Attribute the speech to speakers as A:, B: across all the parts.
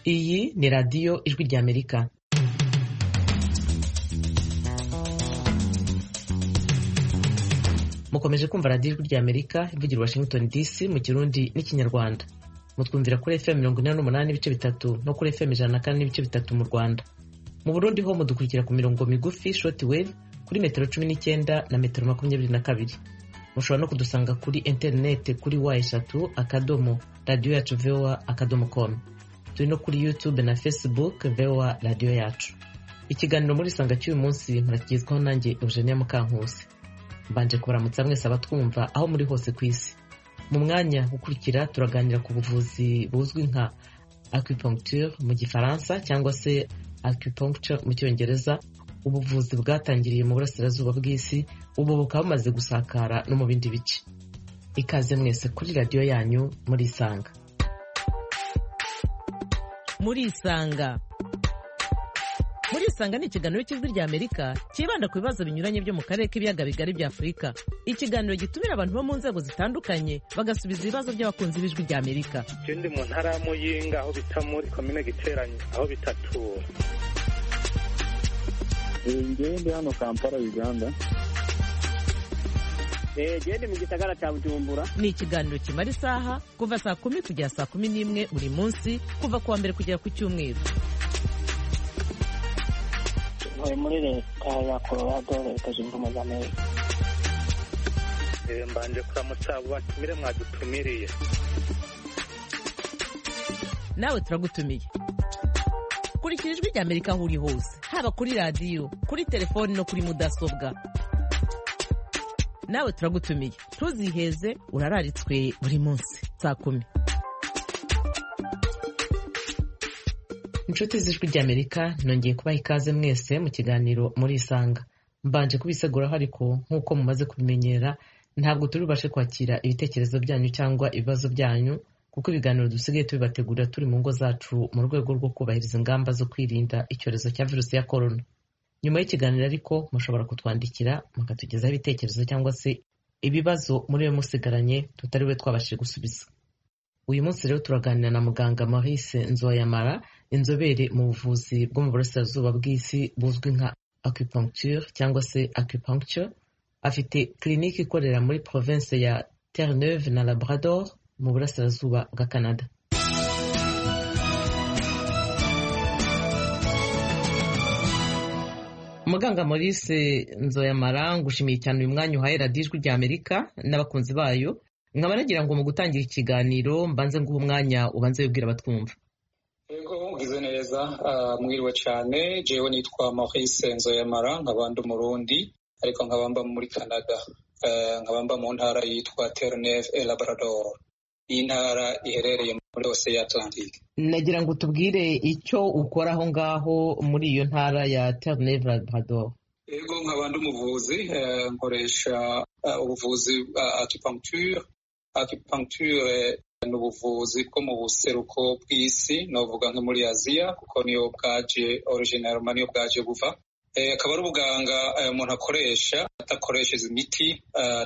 A: Iyi ni radiyo Ijwi ry'Amerika. Mukomeje kumva radiyo Ijwi ry'Amerika ivugira Washington DC mu Kirundi n'Ikinyarwanda. Mutwumvira kuri FM 48.3 no kuri FM 104.3 mu Rwanda. Mu Burundi ho mudukurikira ku mirongo migufi shortwave kuri metero 19 na metero 22. Mushobora no kudusanga kuri internet kuri wa3.radio-yacu.voa.com. Turi no kuri YouTube na Facebook VOA Radio Yacu. Ikiganiro muri sanga cy'uyu munsi murakizwaho nanjye Eugenia Mukankusi. Mbanje kubaramutsa mwese abatwumva aho muri hose ku isi. Mu mwanya ukurikira turaganira ku buvuzi buzwi nka acupuncture mu Gifaransa cyangwa se acupuncture mu Cyongereza. Ubuvuzi bwatangiriye mu burasirazuba bw'isi, ubu bukaba bumaze gusakara no mu bindi bice. Ikaze mwese kuri radio yanyu muri Isanga. Muri Isanga ni ikiganiro cy'Ijwi ry'Amerika kibanda ku bibazo binyuranye byo mu karere k'ibiyaga bigari bya Afurika. Ikiganiro gitumira abantu bo mu nzego zitandukanye bagasubiza ibibazo by'abakunzi b'Ijwi ry'Amerika.
B: Ndi mu ntara ya Muyinga aho bita muri komine Giteranyi aho bitatura.
C: Ndi hano Kampala Uganda.
D: Ndi mu gisagara cya Bujumbura.
A: Ni ikiganiro kimara isaha kuva saa 10 kugera saa 11 buri munsi kuva kuwa mbere kugera ku cyumweru.
D: Muri leta ya Colorado leta zunze ubumwe za Amerika.
B: Mbanje kuramutsa abo batumire mwadutumiriye.
A: Nawe turagutumiye. Kurikira Ijwi ry'Amerika aho uri hose, haba kuri radio, kuri telefone no kuri mudasobwa. Nawe turagutumiye. Ntuziheze, urararitswe buri munsi saa 10. Inshuti z'Ijwi ry'Amerika, nongeye kubaha ikaze mwese mu kiganiro muri Isanga. Mbanje kubiseguraho ariko nk'uko mumaze kubimenyera, ntabwo turibashe kwakira ibitekerezo byanyu cyangwa ibibazo byanyu, kuko ibiganiro dusigaye tubibategura turi mu ngo zacu mu rwego rwo kubahiriza ingamba zo kwirinda icyorezo cya virusi ya corona. Nyuma y'ikiganiro ariko mushobora kutwandikira mukatugezaho ibitekerezo cyangwa se ibibazo muri we musigaranye tutariwe twabashije gusubiza. Uyu munsi rero turaganira na muganga Maurice Nzoyamara, inzobere mu buvuzi bwo mu burasirazuba bw'isi buzwi nka acupuncture cyangwa se acupuncture. Afite clinique ikorera muri province ya Terre-Neuve na Labrador mu burasirazuba bwa Canada. Muganga Maurice Nzoyamara, ngushimiye cyane uyu mwanya uhaye radiyo Ijwi ry'Amerika n'abakunzi bayo. Nkaba nagira ngo mu gutangira ikiganiro mbanze nguha umwanya ubanze wibwira abatwumva.
C: Yego ugize neza, mwiriwe cyane. Jewe nitwa Maurice Nzoyamara, nkaba ndi Umurundi ariko nkaba muri Canada. Nkaba mu ntara yitwa Terre-Neuve et Labrador. Iyi ntara iherereye muri Ocean Atlantique.
A: Nagira ngo tubwire icyo ukora aho ngaho muri iyo ntara ya Terre-Neuve Labrador.
C: Yego nkaba ndi umuvuzi, nkoresha ubuvuzi acupuncture. Acupuncture ni ubuvuzi bwo mu buseruko bw'isi, novuga nko muri Aziya kuko niyo bwaje originellement niyo bwaje buva. Akaba ari ubuganga umuntu akoresha atakoresheje imiti,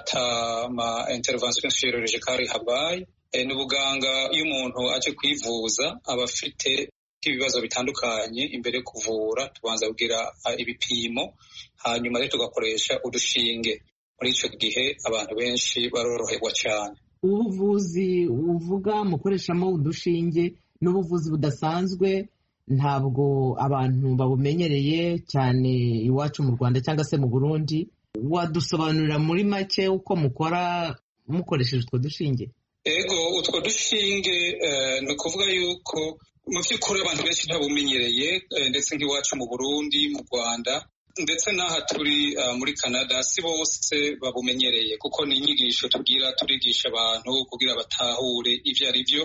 C: atama intervention chirurgicale habaye. Ni ubuganga iyo umuntu aje kwivuza aba afite ibibazo bitandukanye. Imbere yo kuvura tubanza kugira ibipimo, hanyuma rero tugakoresha udushinge. Muri icyo gihe abantu benshi baroroherwa cyane.
A: Ubuvuzi uvuga mukoreshamo udushinge n'ubuvuzi budasanzwe, ntabwo abantu babumenyereye cyane iwacu mu Rwanda cyangwa se mu Burundi. Wadusobanurira muri make uko mukora mukoresheje utwo dushinge?
C: Ego utwo dushinge ni ukuvuga yuko mu by'ukuri abantu benshi ntabumenyereye, ndetse nk'iwacu mu Burundi, mu Rwanda ndetse n'aha turi muri Canada si bose babumenyereye, kuko ni inyigisho turigisha abantu kugira batahure ibyo ari byo.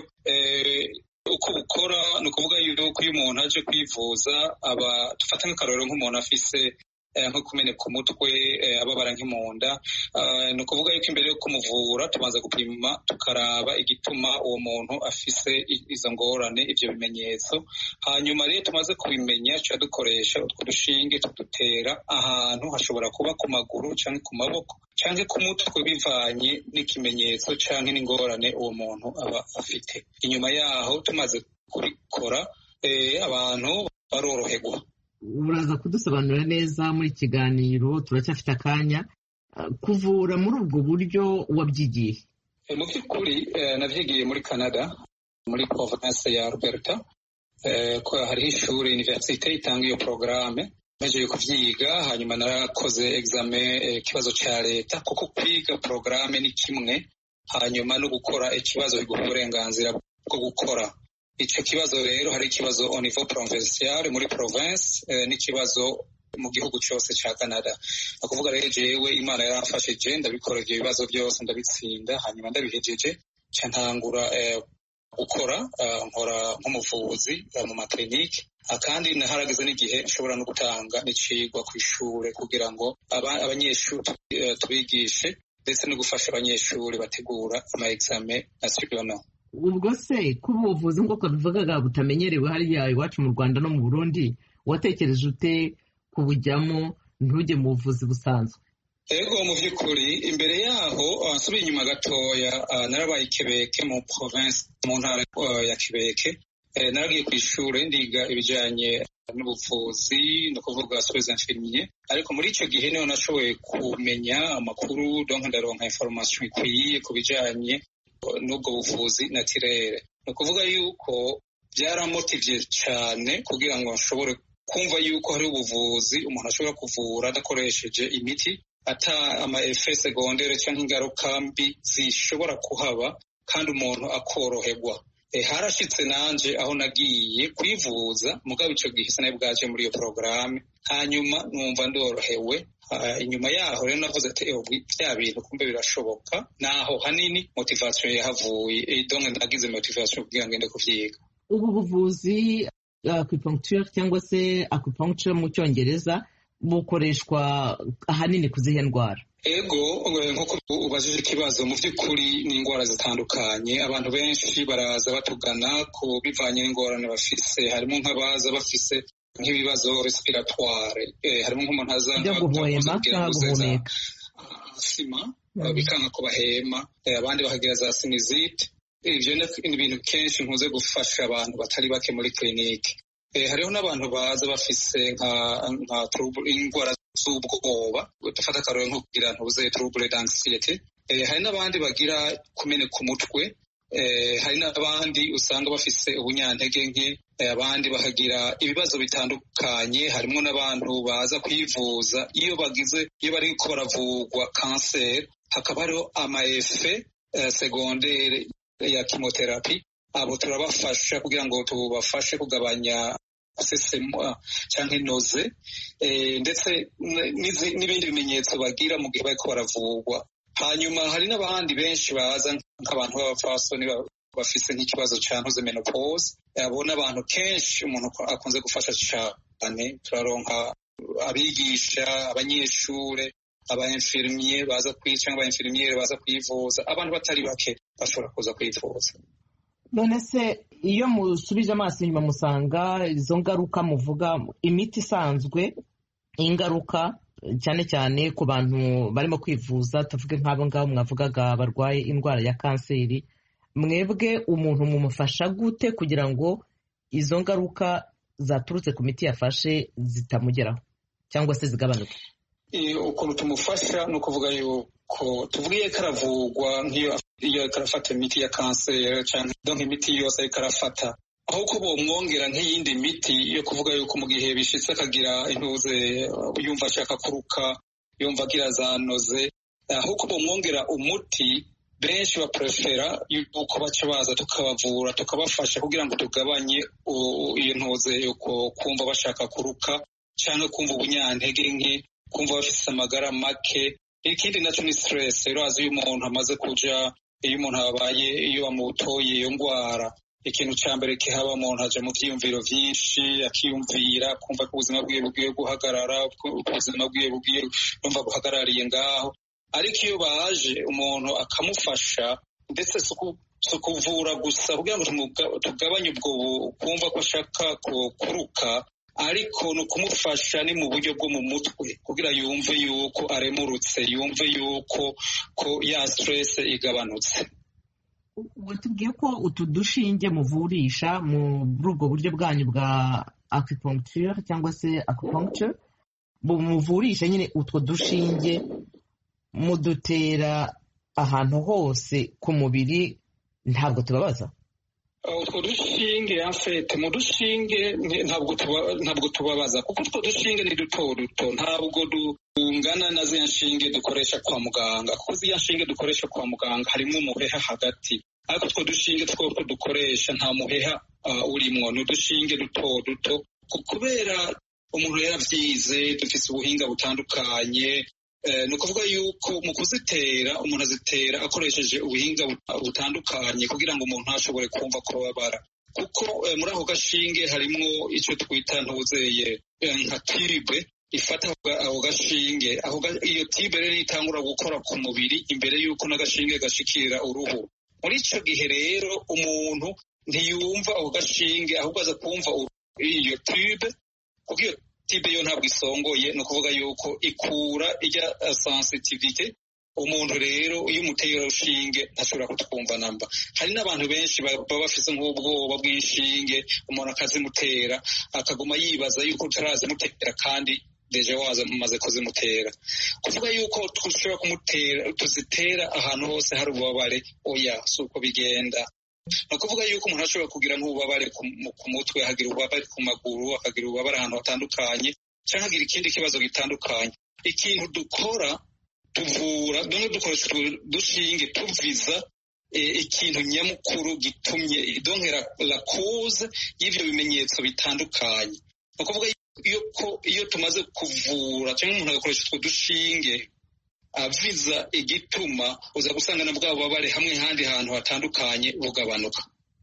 C: Uko bukora ni ukuvuga yuko iyo umuntu aje kwivuza dufata nk'akarorero nk'umuntu afise nko kumeneka umutwe, ababara nk'imunda. Ni ukuvuga yuko imbere yo kumuvura tubanza gupima tukaraba igituma uwo muntu afise izo ngorane, ibyo bimenyetso. Hanyuma rero tumaze kubimenya tuca dukoresha utwo dushinge tudutera ahantu hashobora kuba ku maguru cyangwa ku maboko cyangwa ku mutwe, bivanye n'ikimenyetso cyangwa n'ingorane uwo muntu aba afite. Inyuma yaho tumaze kubikora abantu baroroherwa.
A: Uraza kudusobanurira neza muri kiganiro, turacyafite akanya. Kuvura muri ubwo buryo wabyigiye?
C: Mu by'ukuri navyigiye muri Canada, muri province ya Alberta. Ko hariho ishuri universite itanga iyo programme, maze kuvyiga hanyuma narakoze examen ikibazo ca leta, kuko kwiga programme ni kimwe, hanyuma no gukora ikibazo biguha uburenganzira bwo gukora ico kibazo. Rero hari ikibazo au niveau provincial muri province, n'ikibazo mu gihugu cyose ca Canada. Akuvuga rero jewe Imana yaramfashije ndabikora ibyo bibazo byose ndabitsinda, hanyuma ndabihejeje ca ntangura gukora nkora nk'umuvuzi mu maklinike, kandi naharageze n'igihe nshobora no gutanga n'icigwa kw'ishure kugira ngo abanyeshuri tubigishe, ndetse no gufasha abanyeshuri bategura ama examen nationaux.
A: Ubwo se kuba ubuvuzi nk'uko bivugaga butamenyerewe hariya iwacu mu Rwanda no mu Burundi, watekereje ute kubujyamo ntujye mu buvuzi busanzwe?
C: Ego mu by'ukuri imbere yaho nsubiye inyuma gatoya, narabaye Kebeke mu province, mu ntara ya Kebeke. Naragiye ku ishuri ndiga ibijyanye n'ubuvuzi, no kuvuga soins infirmiers, ariko muri icyo gihe niho nashoboye kumenya amakuru, donc ndaronka information ikwiye ku bijyanye n'ubwo buvuzi naturel. Ni ukuvuga yuko byaramotivye cyane kugira ngo nshobore kumva yuko hari ubuvuzi umuntu ashobora kuvura adakoresheje imiti, ata ama effets secondaires cyangwa ingaruka mbi zishobora kuhaba, kandi umuntu akoroherwa. Harashitse nanje aho nagiye kwivuza, mugabo ico gihe sinaye bwaje muri iyo programme, hanyuma numva ndorohewe. Inyuma yaho rero navuze ati bya bintu kumbe birashoboka, naho hanini motivation yahavuye, donc nagize motivation kugira ngende kuvyiga.
A: Ubu buvuzi acupuncture cyangwa se acupuncture mu Cyongereza bukoreshwa ahanini kuzihe ndwara?
C: Ego, nk'uko ubajije ikibazo, mu by'ukuri ni indwara zitandukanye. Abantu benshi baraza batugana ku bivanye n'ingorane bafise, harimo nk'abaza bafise nk'ibibazo respiratoire, harimo nk'umuntu aza
A: byo guhema cyangwa guhumeka,
C: asima bikanga ko bahema, abandi bakagira za sinusite. Ivyo ni ibintu kenshi nkuze gufasha abantu batari bake muri clinique. Hariho n'abantu baza bafise nka indwara z'ubwoba, dufata akarorero nko kugira ntuze trouble d'anxiety. Hari n'abandi bagira kumeneka umutwe, hari n'abandi usanga bafise ubunyantege nke, abandi bakagira ibibazo bitandukanye. Harimo n'abantu baza kwivuza iyo bariko baravurwa cancer, hakaba hariho ama effet secondaire ya chemotherapy. Abo turabafasha kugira ngo tubafashe kugabanya sesemo canke noze, ndetse n'ibindi bimenyetso bagira mu gihe bariko baravurwa. Hanyuma hari n'abandi benshi baza nk'abantu b'abapfasoni bafise nk'ikibazo ca ntuze menopause. Abo n'abantu kenshi umuntu akunze gufasha cane. Turaronka abigisha, abanyeshure, aba-infirmier baza kwica, aba-infirmiere baza kwivuza. Abantu batari bake bashobora kuza kwivuza.
A: None se iyo musubije amaso inyuma musanga izo ngaruka muvuga, imiti isanzwe, ingaruka cyane cyane ku bantu barimo kwivuza, tuvuge nk'abo ngabo mwavugaga barwaye indwara ya kanseri, mwebwe umuntu mumufasha gute kugira ngo izo ngaruka zaturutse ku miti yafashe zitamugeraho cyangwa se zigabanuke?
C: Ukuntu tumufasha ni ukuvuga yuko tuvugiye karavugwa nk'iyo karafata imiti ya kanseri cyangwa donc imiti yose ariko arafata, aho ko bomwongera nk'iyindi miti yo kuvuga yuko mu gihe bishitse akagira intuze, yumva ashaka kuruka, yumva agira za noze, aho ko bomwongera umuti, benshi baprefera yuko baca baza tukabavura tukabafasha kugira ngo tugabanye iyo ntuze yuko kumva bashaka kuruka cyangwa kumva ubunyantege nke, kumva bafise amagara make. Ikindi naco ni stress. Urazi iyo umuntu amaze kuja, iyo umuntu abaye, iyo bamutoye iyo ngwara, ikintu ca mbere kihaba, umuntu aja mu vyiyumviro vyinshi, akiyumvira kumva ko ubuzima bwiwe bugiye guhagarara, ubuzima bwiwe bugiye numva buhagarariye ngaho. Ariko iyo baje umuntu akamufasha, ndetse si kuvura gusa kugira ngo tugabanye ubwo kumva ko ashaka kuruka, ariko ni ukumufasha ni mu buryo bwo mu mutwe kugira yumve yuko aremurutse, yumve yuko ko ya stress igabanutse.
A: watubwiye ko utu dushinge muvurisha muri ubwo buryo bwanyu bwa acupuncture cyangwa se acupuncture muvurisha nyine utwo dushinge mudutera ahantu hose ku mubiri ntabwo tubabaza?
C: Utwo dushinge afete mu dushinge ntabwo tubabaza kuko utwo dushinge ni duto duto, ntabwo dungana na ziriya nshinge dukoresha kwa muganga, kuko ziriya nshinge dukoresha kwa muganga harimo umuheha hagati, ariko utwo dushinge two dukoresha nta muheha urimwo, ni udushinge duto duto kubera umuntu yaravyize, dufise ubuhinga butandukanye. Ni ukuvuga yuko mu kuzitera umuntu azitera akoresheje ubuhinga butandukanye kugira ngo umuntu ashobore kumva ko babara, kuko muri ako gashinge harimwo icyo twita ntuzeye nka tube ifata ako gashinge. Iyo tube rero itangura gukora ku mubiri imbere y'uko n'agashinge gashikira uruhu. Muri ico gihe rero umuntu ntiyumva ako gashinge, ahubwo aza kumva iyo tube, kuko iyo tibe yo ntabwo isongoye, ni ukuvuga yuko ikura ijya sensitivite. Umuntu rero iyo umuteye urushinge ntashobora kutwumva namba. Hari n'abantu benshi baba bafise nk'ubwoba bw'inshinge, umuntu akazimutera akaguma yibaza yuko utarazimutera kandi deja wamaze kuzimutera. Kuvuga yuko dushobora kumutera tuzitera ahantu hose hari ububabare, oya, si uko bigenda. Ni ukuvuga yuko umuntu ashobora kugira nk'ububabare ku mutwe, akagira ububabare ku maguru, akagira ububabare ahantu hatandukanye, cyangwa akagira ikindi kibazo gitandukanye. Ikintu dukora tuvura, dukoresha dushinge tuviza ikintu nyamukuru gitumye donkera la cause y'ivyo bimenyetso bitandukanye. Ni ukuvuga iyo tumaze kuvura cyangwa umuntu agakoresha utwo dushinge aviza igituma, uza gusanga na bwa bubabare hamwe handi hantu hatandukanye bugabanuka.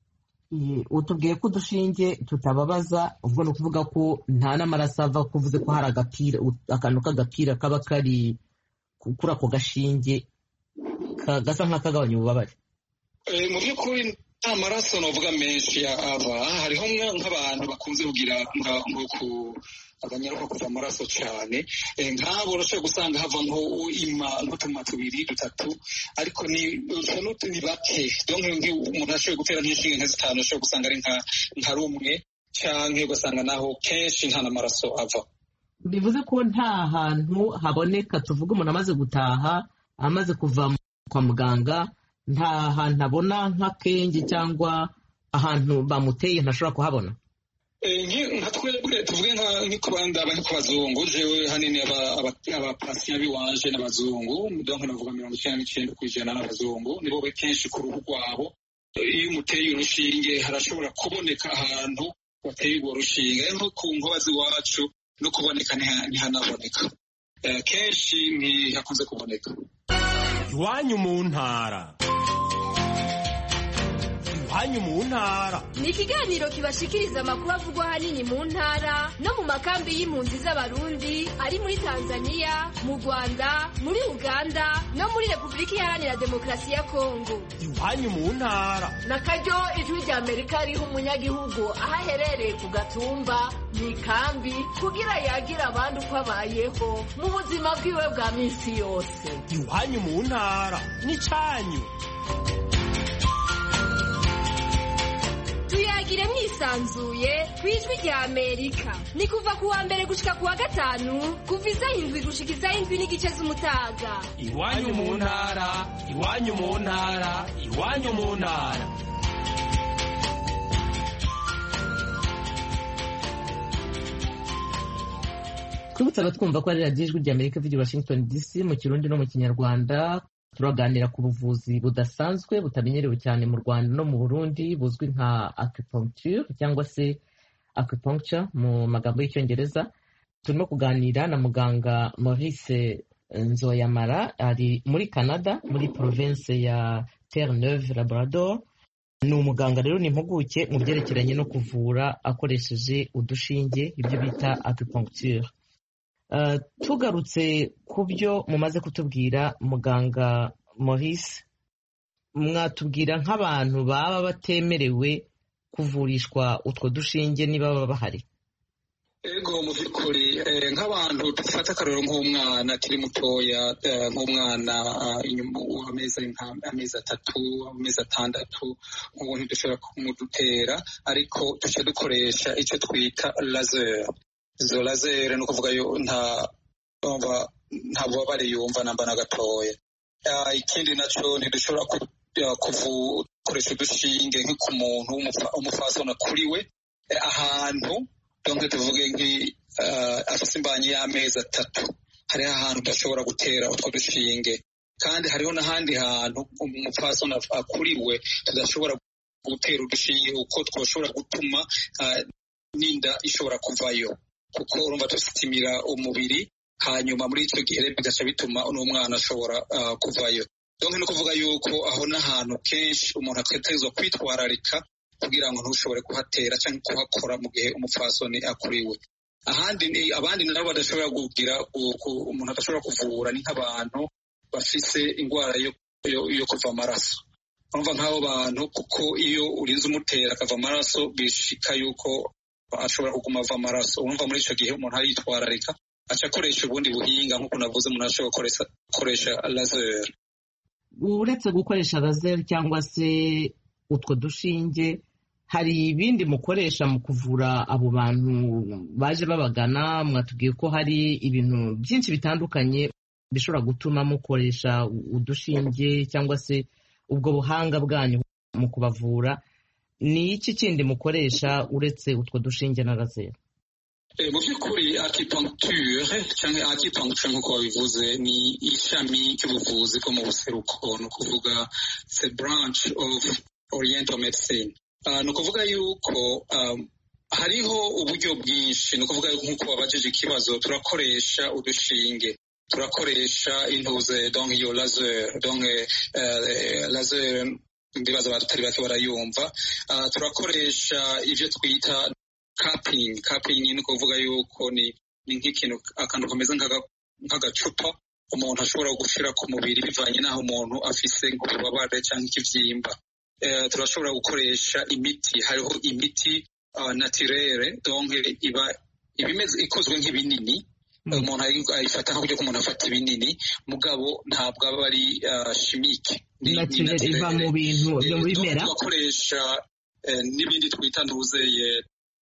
A: Utubwiye ko udushinge tutababaza, ubwo ni ukuvuga ko nta n'amaraso ava, kuvuze ko hari agapira, akantu k'agapira kaba kari kuri ako gashinge gasa nk'akagabanya ububabare.
C: Mu by'ukuri nta maraso novuga menshi ava. Hariho nk'abantu bakunze kugira abanyaruka kuva amaraso cyane, nk'abo urashobora gusanga hava nk'utuma tubiri dutatu, ariko ni bake. Umuntu ashoboye gutera nk'inshinge nka zitanu ashobora gusanga ari nka rumwe, cyangwa ugasanga naho kenshi nta n'amaraso ava.
A: Bivuze ko nta hantu haboneka, tuvuga umuntu amaze gutaha, amaze kuva kwa muganga, nta hantu abona nk'akenge cyangwa ahantu bamuteye ntashobora kuhabona.
C: Nka twebwe tuvuge nk'ikubanda nk'abazungu, jewe hanini abapasiya biwanje n'abazungu, donc navuga 99% n'abazungu, nibo kenshi ku ruhu rwabo iyo umuteye urushinge harashobora kuboneka ahantu wateye urwo rushinge. Nko ku nkoba z'iwacu no kuboneka ntihanaboneka, kenshi ntihakunze kuboneka.
E: Iwanyu mu ntara. Iwanyu mu ntara
F: ni ikiganiro kibashikiriza amakuru avugwa ahanini mu ntara no mu makambi y'impunzi z'abarundi ari muri Tanzania, mu Rwanda, muri Uganda no muri Repubulika Iharanira Demokarasi ya Kongo.
E: Iwanyu mu ntara
G: na karyo ijwi rya Amerika riha umunyagihugu aho aherereye ku gatumba, mu ikambi, kugira yagira abandi uko abayeho mu buzima bwiwe bwa minsi yose.
E: Iwanyu mu ntara ni cyanyu.
F: Tuyagire mwisanzuye kwijwi rya Amerika. Ni kuva kuwa mbere gushika kuwa gatanu, kuva isaha 7 gushika isaha 7 n'igice z'umutaga.
E: Iwanyu mu ntara, iwanyu mu ntara, iwanyu mu ntara.
A: Twibutsa abatwumva ko ari radiyo ijwi rya Amerika ivugira Washington DC mu Kirundi no mu Kinyarwanda. Turaganira ku buvuzi budasanzwe butamenyerewe cyane mu Rwanda no mu Burundi, buzwi nka acupuncture cyangwa se acupuncture mu magambo y'Icyongereza. Turimo kuganira na muganga Maurice Nzoyamara, ari muri Canada, muri province ya Terre-Neuve Labrador. Ni umuganga rero, ni impuguke mu byerekeranye no kuvura akoresheje udushinge, ibyo bita acupuncture. Tugarutse ku byo mumaze kutubwira, muganga Maurice, mwatubwira nk'abantu baba batemerewe kuvurishwa utwo dushinge niba baba bahari?
C: ego mu by'ukuri nk'abantu dufata akarero nk'umwana akiri mutoya nk'umwana amezi 3 amezi 6 ubu ntidushobora kumudutera ariko duce dukoresha icyo twita laser. Izo laser ni ukuvuga yo nta bubabare yumva namba na gatoya. Ikindi nacyo ntidushobora gukoresha udushinge nk'ku muntu umufasona kuri we ahantu donc tuvuge afise imbanyi y'amezi 3 hariho ahantu udashobora gutera utwo dushinge, kandi hariho n'ahandi hantu umupfasoni akuriwe tudashobora gutera udushinge uko twoshobora gutuma n'inda ishobora kuvayo, kuko urumva dusitimira umubiri hanyuma muri icyo gihe bigaca bituma n'umwana ashobora kuvayo. Donc ni ukuvuga yuko aho n'ahantu kenshi umuntu ategerezwa kwitwararika kugira ngo ntushobore kuhatera cyangwa kuhakora mu gihe umupfasoni akuriwe. Abandi nabo badashobora kugira umuntu adashobora kuvura ni nk'abantu bafise indwara yo kuva amaraso. Urumva nk'abo bantu kuko iyo urinze umutera akava amaraso bishika yuko ashobora kuguma ava amaraso. Urumva muri icyo gihe umuntu aritwararika aca akoresha ubundi buhinga nk'uko navuze, umuntu ashobora gukoresha laser.
A: Uretse gukoresha laser cyangwa se utwo dushinge, hari ibindi mukoresha mu kuvura abo bantu baje babagana? Mwatubwiye ko hari ibintu byinshi bitandukanye bishobora gutuma mukoresha udushinge cyangwa se ubwo buhanga bwanyu mu kubavura. Ni iki kindi mukoresha uretse utwo dushinge na laser?
C: Mu by'ukuri acupuncture cyangwa acupuncture nk'uko babivuze ni ishami ry'ubuvuzi bwo mu buseruko, ni ukuvuga c'est branch of oriental medicine. Ni ukuvuga yuko hariho uburyo bwinshi, ni ukuvuga nk'uko babajije ikibazo, turakoresha udushinge, turakoresha intuze donc iyo laser, donc laser ndibaza batari bake barayumva. Turakoresha ivyo twita cupping ni ukuvuga yuko ni nk'ikintu akantu kameze nk'agacupa umuntu ashobora gushira ku mubiri bivanye n'aho umuntu afise nk'ububabare cyangwa ikivyimba. Turashobora gukoresha imiti, hariho imiti naturelle donc ibimeze ikozwe nk'ibinini, umuntu ayifata nk'uburyo umuntu afata ibinini, mugabo ntabwo aba ari chimique.
A: Naturelle iva mu bintu byo mu bimera.
C: Turakoresha n'ibindi twita ntuzeye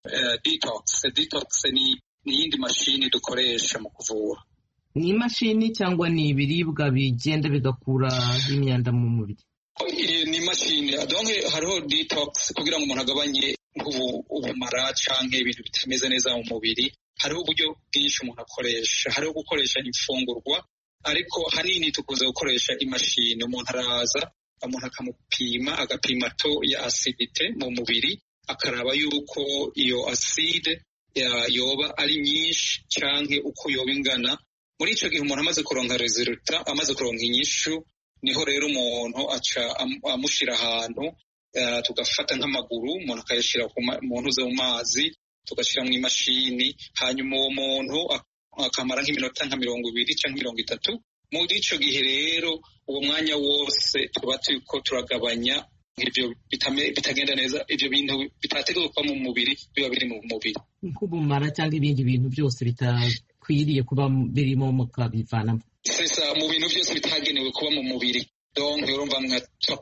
C: detox ni iyindi mashini dukoresha mu kuvura.
A: Ni imashini cyangwa ni ibiribwa bigenda bigakura imyanda mu mubiri?
C: Ni imashini. Donc hariho detox kugira ngo umuntu agabanye ubumara cyangwa ibintu bitameze neza mu mubiri. Hariho uburyo bwinshi umuntu akoresha, hariho gukoresha imfungurwa, ariko hanini tukunze gukoresha imashini. Umuntu araza, umuntu akamupima, agapima to ya acidite mu mubiri, akaraba yuko iyo acide yoba ari nyinshi canke uko yoba ingana. Muri ico gihe umuntu amaze kuronka resultat, amaze kuronka inyishu, niho rero umuntu aca amushira ahantu, tugafata nk'amaguru umuntu akayashira mu ntuze mu mazi, tugashira mu imashini, hanyuma uwo muntu akamara nk'iminota nka 20 canke 30. Muri ico gihe rero uwo mwanya wose tuba turiko turagabanya ibyo bitagenda neza, ibyo bintu bitateguka mu mubiri biba biri mu mubiri,
A: nk'ubumara cyangwa ibindi bintu byose bitakwiriye kuba birimo mukabivanamo.
C: Sesa mu bintu byose bitagenewe kuba mu mubiri, donc urumva nka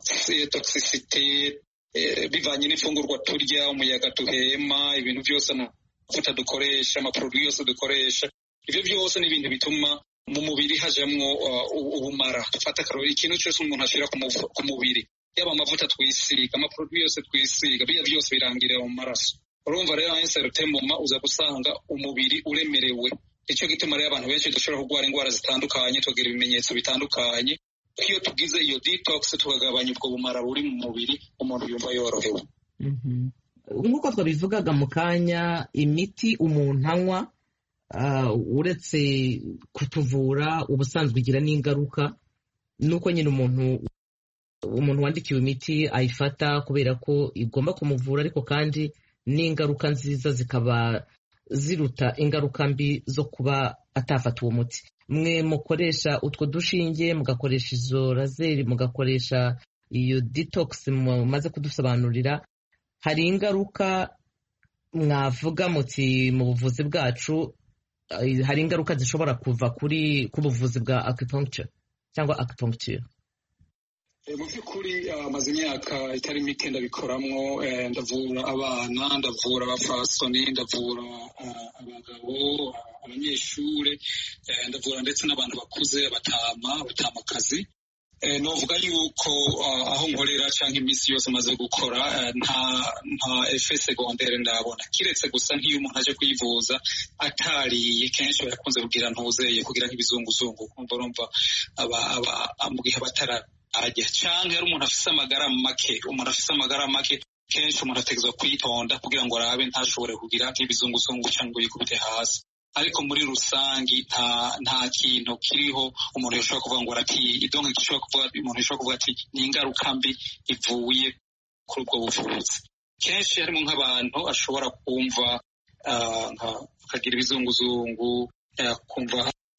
C: toxicité bivanye n'ifungurwa turya, umuyaga duhema, ibintu byose, amavuta dukoresha, amaproduit yose dukoresha, ibyo byose ni ibintu bituma mu mubiri hajamwo ubumara. Dufata akarori, ikintu cyose umuntu ashira ku mubiri, yaba amavuta twisiga, amaproduit yose twisiga, biya byose birangirira mu maraso. Urumva rero un certain moment uza gusanga umubiri uremerewe. Icyo gituma rero abantu benshi dushobora kurwara indwara zitandukanye, tugira ibimenyetso bitandukanye. Iyo tugize iyo detox tukagabanya ubwo bumara buri mu mubiri, umuntu yumva yorohewe.
A: Nk'uko twabivugaga mu kanya, imiti umuntu anywa uretse kutuvura ubusanzwe igira n'ingaruka, nuko nyine umuntu wandikiwe imiti ayifata kubera ko igomba kumuvura, ariko kandi n'ingaruka nziza zikaba ziruta ingaruka mbi zo kuba atafata uwo muti. Mwe mukoresha utwo dushinge, mugakoresha izo lazeri, mugakoresha iyo detox mumaze kudusobanurira, hari ingaruka mwavuga muti mu buvuzi bwacu hari ingaruka zishobora kuva ku buvuzi bwa acupuncture cyangwa acupuncture?
C: Mu by'ukuri amaze imyaka itari mike ndabikoramwo, ndavura abana, ndavura abafasoni, ndavura abagabo, abanyeshure, ndavura ndetse n'abantu bakuze, abatamakazi. Novuga yuko aho nkorera canke iminsi yose maze gukora nta effet secondaire ndabona, kiretse gusa nk'iyo umuntu aje kwivuza atariye, kenshi barakunze kugira ntuzeye kugira nk'ibizunguzungu, kumva urumva mu gihe batararya, canke ari umuntu afise amagara make, kenshi umuntu ategerezwa kwitonda kugira ngo arabe ntashobore kugira nk'ibizunguzungu canke ngo yikubite hasi. Ariko muri rusangi nta kintu kiriho umuntu yashobora kuvuga ngo aratiye, donc umuntu yashobora kuvuga ati ni ingaruka mbi ivuye kuri ubwo buvuzi. Kenshi harimo nk'abantu ashobora kumva akagira ibizunguzungu, kumva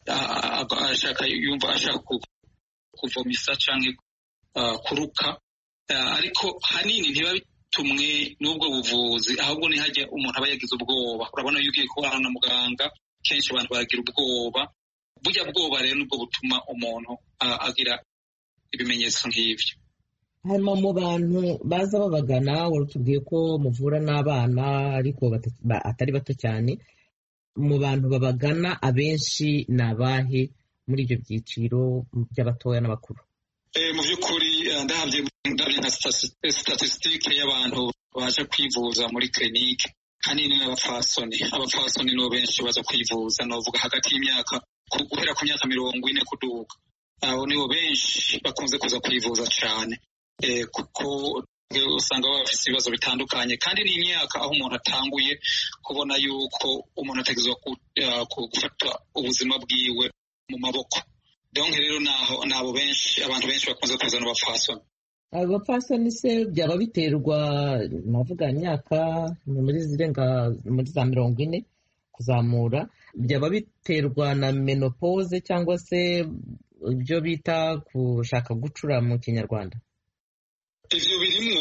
C: yumva ashaka kuvomisa canke kuruka, ariko hanini ntiba bitumwe n'ubwo buvuzi, ahubwo ni hajya umuntu aba yagize ubwoba. Urabona iyo ugiye kubana na muganga, kenshi abantu baragira ubwoba. Burya bwoba rero nibwo butuma umuntu agira ibimenyetso nk'ivyo.
A: Hanyuma mu bantu baza babagana, warutubwiye ko muvura n'abana ariko atari bato cyane. Mu bantu babagana abenshi ni abahe muri ibyo byiciro by'abatoya n'abakuru?
C: Mu by'ukuri ndabye nka statistique y'abantu baje kwivuza muri clinique, hanini abafasoni nibo benshi baza kwivuza, novuga hagati y'imyaka guhera ku myaka 40 kuduga. Abo nibo benshi bakunze kuza kwivuza cyane, kuko usanga bafite ibibazo bitandukanye, kandi ni imyaka aho umuntu atanguye kubona yuko umuntu ategerezwa gufata ubuzima bwiwe mu maboko. Donc rero nabo benshi, abantu benshi bakunze kuzana abafasoni.
A: Abapfasoni se byaba biterwa, navuga imyaka muri za 40 kuzamura, byaba biterwa na menopause cyangwa se ibyo bita gushaka gucura mu Kinyarwanda?
C: Ivyo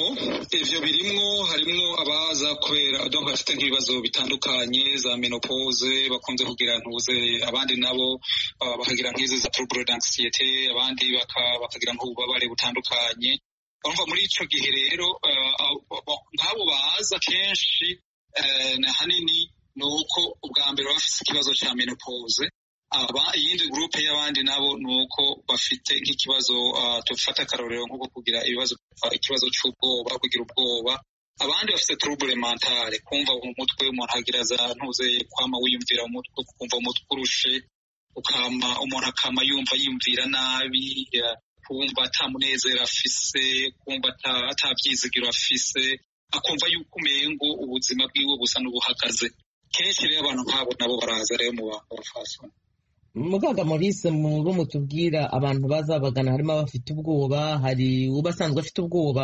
C: birimwo harimwo abaza kubera donc bafite nk'ibibazo bitandukanye za menopause, bakunze kugira ntuze, abandi nabo bakagira nk'izi za trouble d'anxiété, abandi bakagira nk'ububabare butandukanye. Urumva muri ico gihe rero nk'abo baza kenshi hanini ni uko ubwa mbere bafite ikibazo ca menopause. Iyindi groupe y'abandi nabo ni uko bafite nk'ikibazo, tufata akarorero nko kugira ikibazo c'ubwoba, kugira ubwoba. Abandi bafite trouble mentale, kumva mu mutwe umuntu agira za ntuze, kwama wiyumvira mu mutwe, kumva umutwe urushe, umuntu akama yumvira nabi, kumva ata munezero afise, kumva ata vyizigiro afise, akumva yuko umengo ubuzima bwiwe busa n'ubuhagaze. Kenshi rero abantu nk'abo nabo baraza rero mu bafasoni.
A: Muganga Maurice, mubo mutubwira abantu baza bagana, harimo abafite ubwoba, hari ubasanzwe afite ubwoba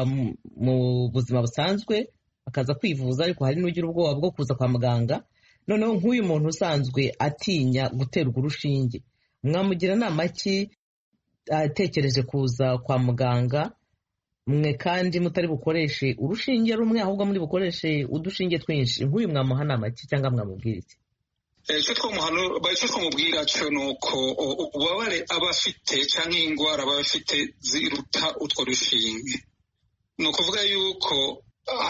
A: mu buzima busanzwe akaza kwivuza, ariko hari n'ugira ubwoba bwo kuza kwa muganga. Noneho nk'uyu muntu usanzwe atinya guterwa urushinge, mwamugira nama ki atekereje kuza kwa muganga, mwe kandi mutari bukoreshe urushinge rumwe, ahubwo muri bukoreshe udushinge twinshi? Nk'uyu mwamuha nama ki cyangwa mwamubwira iki?
C: Icyo twamubwira cyo ni uko ububabare aba afite cyangwa indwara aba afite ziruta utwo rushinge. Ni ukuvuga yuko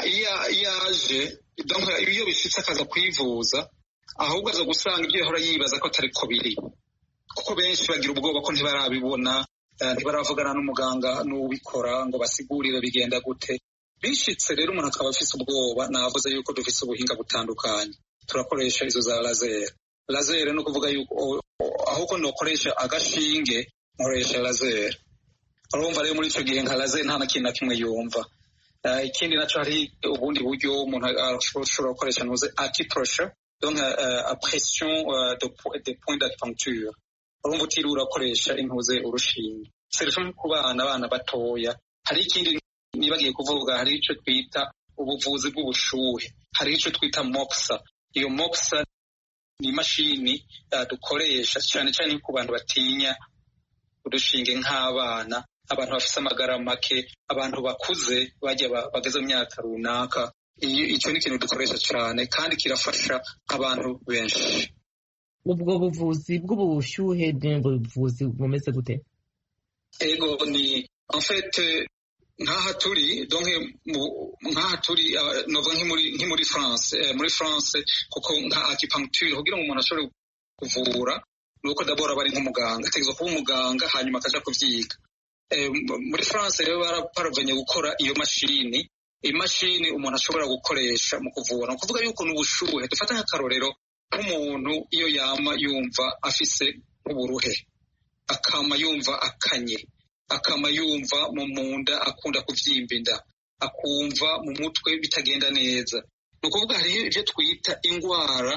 C: iyo aje, iyo bishitse akaza kwivuza, ahubwo aza gusanga ibyo yahora yibaza ko atari ko biri, kuko benshi bagira ubwoba ko ntibarabibona, ntibaravugana n'umuganga n'ubikora ngo basigurire bigenda gute. Bishitse rero umuntu akaba afise ubwoba, navuze yuko dufise ubuhinga butandukanye. Turakoresha izo za laser no kuvuga yuko ahubwo nokoresha agashinge nkoresha laser. Urumva rero muri ico gihe nka laser nta na kintu kimwe yumva. Ikindi naco hari ubundi buryo umuntu ashobora gukoresha nuze acupressure, donc pression de point d'acupuncture. Urumva utiriwe urakoresha intuze urushinge. Serivisi ku abana batoya. Hari ikindi nibagiye kuvuga, hari ico twita ubuvuzi bw'ubushuhe, hari ico twita MOXA. Iyo MOXA ni imashini dukoresha cyane cyane ku bantu batinya udushinge, nk'abana, abantu bafite amagara make, abantu bakuze bageze mu myaka runaka, icyo ni ikintu dukoresha cyane kandi kirafasha abantu benshi.
A: ubwo buvuzi bw'ubushyuhe buvuzi bumeze gute?
C: Ego ni en fait nk'aha turi nova muri France kuko nka acupuncture kugira ngo umuntu ashobore kuvura nuko d'abord aba ari nk'umuganga ategerezwa kuba umuganga hanyuma akaja kuvyiga. Muri France rero baraparavanye gukora iyo imashini umuntu ashobora gukoresha mu kuvura. Ni ukuvuga yuko n'ubushuhe dufata nk'akarorero nk'umuntu iyo yama yumva afise nk'uburuhe akama yumva akanye akama yumva mu munda akunda kuvyimba inda akumva mu mutwe bitagenda neza. Ni ukuvuga hariyo ivyo twita ingwara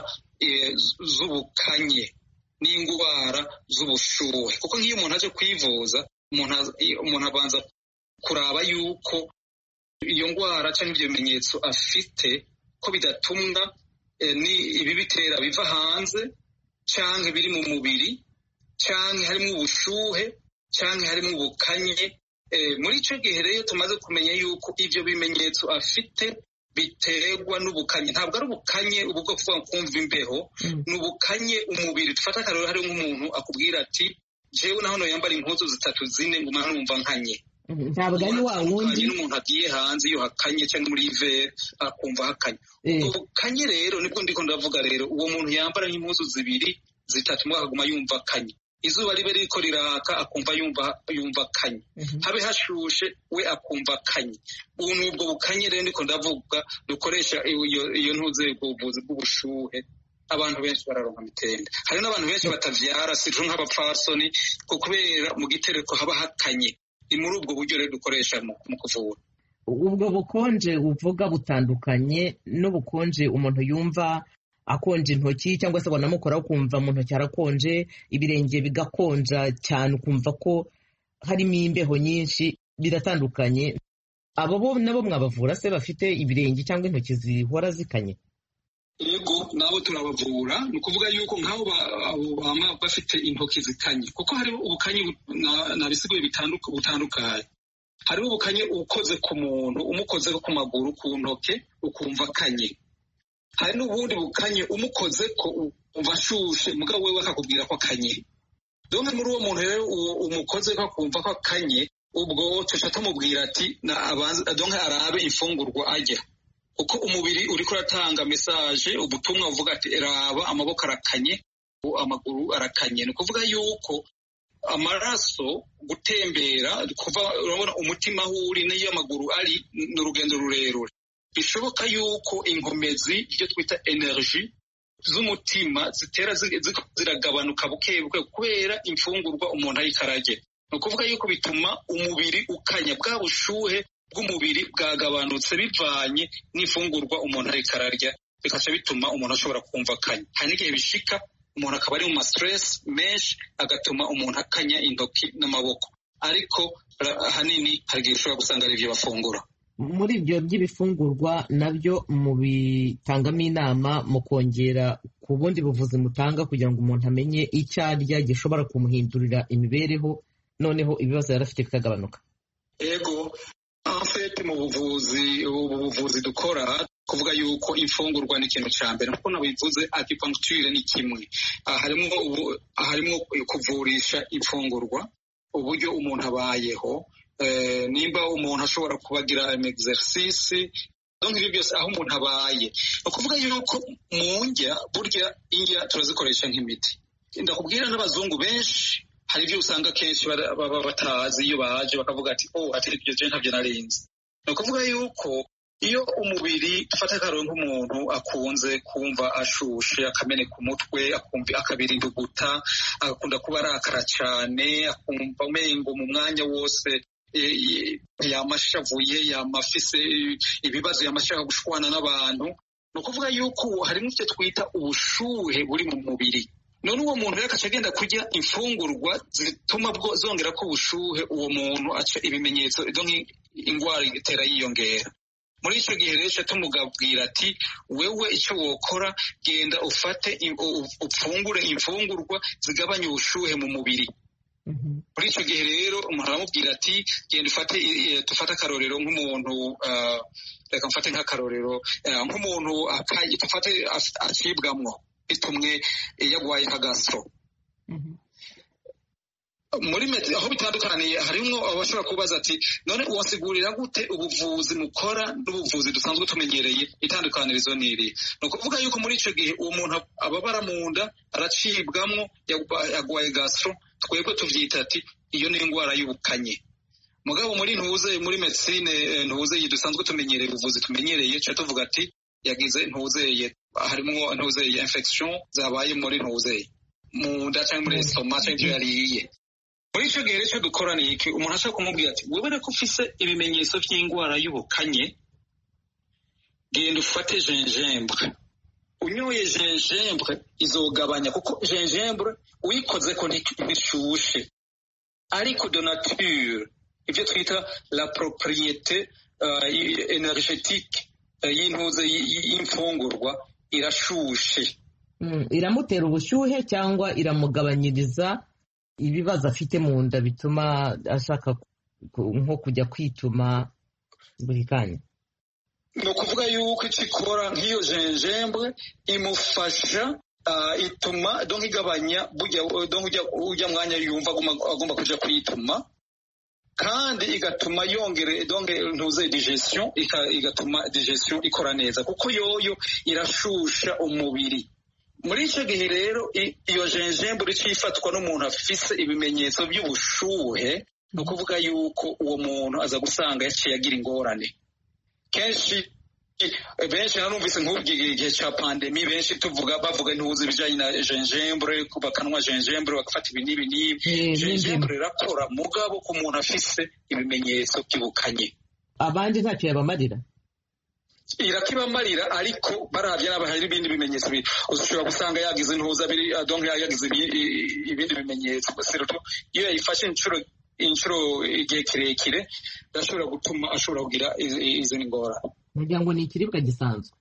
C: z'ubukanye n'ingwara z'ubushuhe kuko nk'iyo umuntu aje kwivuza umuntu abanza kuraba yuko iyo ngwara cyangwa ibyo bimenyetso afite ko bidatumwa ni ibibitera biva hanze cyangwa biri mu mubiri cyangwa harimo ubushuhe cyangwa harimo ubukanye. Muri icyo gihe rero tumaze kumenya yuko ibyo bimenyetso afite biterwa n'ubukanye. Ntabwo ari ubukanye ubu bwo kuvuga kumva imbeho, ni ubukanye umubiri. Dufata akarero hari nk'umuntu akubwira ati jewe naho yambara impuzu 3-4 nguma numva nkanye.
A: Ntabwo ari wa wundi
C: n'umuntu agiye hanze iyo hakanye cyangwa muri hiver akumva hakanye. Ubukanye rero nibwo ndiko ndavuga rero uwo muntu yambara nk'impuzu 2-3 mu akaguma yumva akanye. Izuba ribe ririko riraka akumva yumva akanye. Habe hashushe we akumva akanye. Ubu nubwo bukanye rero ndiko ndavuga dukoresha iyo ntuze ubuvuzi bw'ubushuhe. Abantu benshi bararonka mitende. Hari n'abantu benshi batavyara sije nk'abapfasoni kubera mu gitereko haba hakanye. Ni muri ubwo buryo rero dukoresha mu kuvura.
A: Ubwo bukonje uvuga butandukanye n'ubukonje umuntu yumva akonje intoki cyangwa se wanamukora ukumva mu ntoki harakonje, ibirenge bigakonja cyane ukumva ko harimo imbeho nyinshi, biratandukanye. Abo bo nabo mwabavura se bafite ibirenge cyangwa intoki zihora zikanye?
C: Yego nabo turabavura. Ni ukuvuga yuko nk'abo bama bafite intoki zikanye kuko hari ubukanye nabisiguye butandukanye. Hariho ubukanye ukoze ku muntu umukoze ku maguru ku ntoke ukumva akanye. Hari n'ubundi bukanye umukoze ko umva ashushe mugabo wewe akakubwira ko akanye. Donc muri uwo muntu rero umukoze ko akumva ko akanye, ubwo tuca tumubwira ati donc arabe ifungurwa ajya kuko umubiri uriko uratanga message ubutumwa uvuga ati raba amaboko arakanye amaguru arakanye. Ni ukuvuga yuko amaraso gutembera kuva urabona umutima aho uri n'iyo amaguru ari n'urugendo rurerure. Bishoboka yuko inkomezi ibyo twita energy z'umutima zitera ziragabanuka bukebuke kubera imfungurwa umuntu ariko ararya. Ni ukuvuga yuko bituma umubiri ukanya, bwa bushuhe bw'umubiri bwagabanutse bivanye n'imfungurwa umuntu ariko ararya, bikaca bituma umuntu ashobora kumva akanya. Hari n'igihe bishika umuntu akaba ari mu ma stress menshi agatuma umuntu akanya intoki n'amaboko, ariko ahanini hari igihe ushobora gusanga ari ibyo bafungura.
A: Muri ibyo by'ibifungurwa nabyo mubitangamo inama mu kongera ku bundi buvuzi mutanga kugira ngo umuntu amenye icyo arya gishobora kumuhindurira imibereho noneho ibibazo yari afite bikagabanuka?
C: Ego en fait mu buvuzi dukora kuvuga yuko imfungurwa ni ikintu cya mbere kuko nabivuze acupuncture ni kimwe. Harimo kuvurisha imfungurwa uburyo umuntu abayeho, nimba umuntu ashobora kubagira exercice, donc ibyo byose aho umuntu abaye. Ni ukuvuga yuko mu ndya burya indya turazikoresha nk'imiti. Ndakubwira n'abazungu benshi hari ibyo usanga kenshi baba batazi iyo baje bakavuga ati ati ibyo je ntabyo narinzi. Ni ukuvuga yuko iyo umubiri dufata akarero nk'umuntu akunze kumva ashushe akameneka umutwe akabirinduguta agakunda kuba arakara cyane akumva umengo mu mwanya wose yamashavuye yamafise ibibazo yamashaka gushwana n'abantu. Ni ukuvuga yuko harimo icyo twita ubushuhe buri mu mubiri. None uwo muntu rero akaca agenda kurya imfungurwa zituma zongera ko ubushuhe, uwo muntu aca ibimenyetso ingwara itera yiyongera. Muri icyo gihe rero tumugabwira ati wewe icyo wokora genda ufate ufungure imfungurwa zigabanya ubushuhe mu mubiri. muri icyo gihe rero umuntu aramubwira ati genda dufate akarorero nk'umuntu reka mfate nk'akarorero nk'umuntu dufate acibwamwo bitumwe yagwaye nka gastro muri aho bitandukaniye harimo abashobora kubaza ati none wasigurira gute ubuvuzi mukora n'ubuvuzi dusanzwe tumenyereye itandukanirizo n'iri ni ukuvuga yuko muri icyo gihe uwo muntu ababara mu nda aracibwamwo yagwaye gastro twebwe tuvyita ati iyo ni indwara y'ubukanye mugabo muri medicine ntuzeye dusanzwe tumenyereye ubuvuzi tumenyereye cyo tuvuga ati yagize ntuzeye harimo ntuzeye infection zabaye muri ntuzeye mu nda cyangwa muri estomac cyangwa ibyo yariye muri icyo gihe cyo dukora ni iki umuntu ashaka kumubwira ati wewe reko ufise ibimenyetso by'indwara y'ubukanye genda ufate gingembre unyoye gingembre izogabanya kuko gingembre uyikoze ko ntishushe ariko de nature ibyo twita la propriété énergétique y'intuze y'imfungurwa irashushe
A: iramutera ubushyuhe cyangwa iramugabanyiriza ibibazo afite mu nda bituma ashaka nko kujya kwituma buri kanya
C: ni ukuvuga yuko icyo ikora nk'iyo gingembre imufasha ituma donc igabanya ujya mwanya yumva agomba kuja kwituma kandi igatuma yongere donc ntuze digestion igatuma digestion ikora neza kuko yoyo irashusha umubiri muri icyo gihe rero iyo gingembre ifatwa n'umuntu afise ibimenyetso by'ubushuhe ni ukuvuga yuko uwo muntu aza gusanga yaciye agira ingorane kenshi benshi narumvise nk'ubwigihe cya pandemi benshi bavuga ntuzi ibijyanye na gingembre bakanwa gingembre bagafata ibi n'ibi n'ibi gingembre irakora mugabo ku muntu afise ibimenyetso by'ubukanye
A: abandi ntacyo yabamarira
C: irakibamarira ariko baravye hari ibindi bimenyetso ushobora gusanga yagize intuza donc yagize ibindi bimenyetso iyo yayifashe inshuro igihe kirekire birashobora gutuma ashobora kugira izo ngorane
A: kugira ngo ni ikiribwa gisanzwe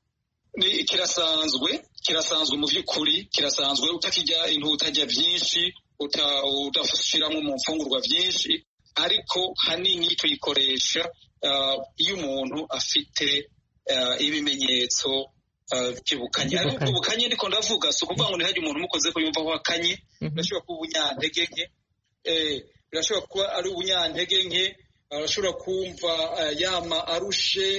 C: kirasanzwe mu by'ukuri kirasanzwe utakijya utajya byinshi udashiramo mu mfungurwa byinshi ariko hanini tuyikoresha iyo umuntu afite ibimenyetso by'ubukanye ariko ubukanye ndiko ndavuga si ukuvuga ngo ntihajye umuntu umukoze ko yumva aho akanye birashobora kuba ubunyantege nke birashobora kuba ari ubunyantege nke arashobora kumva yama arushe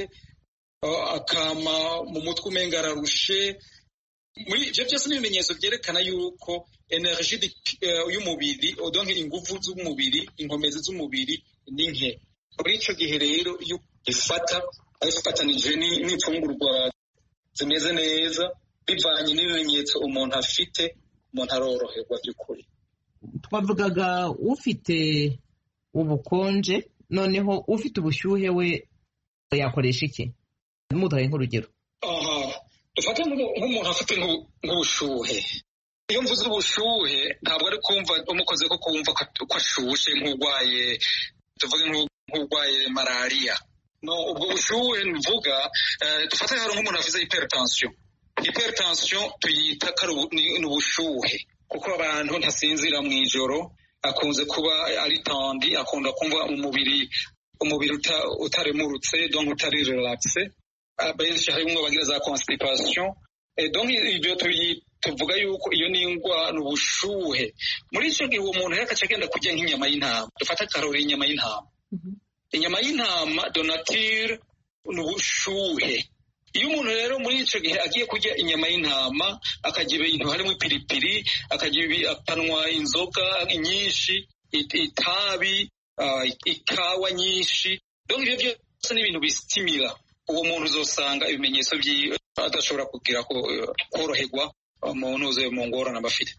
C: akama mu mutwe umenga ararushe muri ibyo byose ni ibimenyetso byerekana yuko energy y'umubiri donc ingufu z'umubiri inkomezi z'umubiri ni nke muri icyo gihe rero iyo ifatanije n'imfungurwa zimeze neza bivanye n'ibimenyetso umuntu afite umuntu aroroherwa by'ukuri
A: twavugaga ufite ubukonje noneho ufite ubushyuhe we yakoresha iki mudahaye nk'urugero
C: dufate nk'umuntu afite nk'ubushuhe iyo mvuze ubushuhe ntabwo ari kumva umukoze ko kumva ko ashushe nk'urwaye tuvuge nk'urwaye malariya no ubwo bushuhe mvuga dufate hari nk'umuntu afite hypertension tuyita ni ubushuhe kuko abantu ntasinzira mu ijoro akunze kuba ari tandi akunda kumva umubiri utaremurutse donc utari relaxe benshi harimo bagira za constipation donc ibyo tuvuga yuko iyo ni indwara ubushuhe muri icyo gihe uwo muntu yakaca agenda kurya nk'inyama y'intama dufata akarori inyama y'intama inyama y'intama de nature ni ubushuhe iyo umuntu rero muri icyo gihe agiye kurya inyama y'intama akarya ibintu harimo ipiripiri akanwa inzoga nyinshi itabi ikawa nyinshi donc ibyo byose ni ibintu bisitimira uwo muntu uzosanga ibimenyetso adashobora kugira koroherwa umuntu uze mu ngorane abafite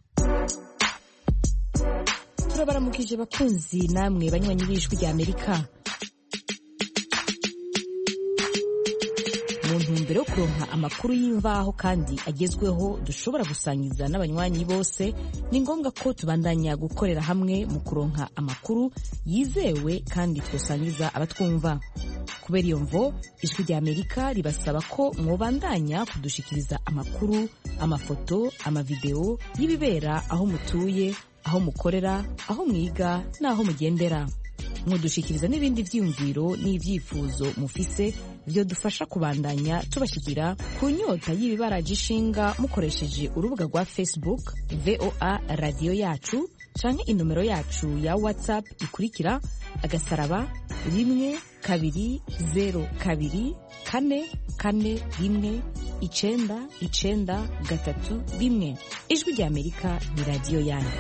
H: turabaramukije bakunzi namwe banywanyi b'ijwi rya Amerika mu ntumbero yo kuronka amakuru y'imvaho kandi agezweho dushobora gusangiza n'abanywanyi bose ni ngombwa ko tubandanya gukorera hamwe mu kuronka amakuru yizewe kandi twosangiza abatwumva kubera iyo mvo ijwi rya Amerika ribasaba ko mwobandanya kudushikiriza amakuru amafoto amavideo y'ibibera aho mutuye aho mukorera, aho mwiga n'aho mugendera. Mudushikiriza n'ibindi vyiyumviro n'ivyifuzo mufise vyo dufasha kubandanya tubashikira ku nyota y'ibibaraje ishinga mukoresheje urubuga rwa Facebook VOA Radio Yacu canke inomero yacu ya WhatsApp ikurikira *12022441991. Ijwi rya Amerika ni radio yanyu.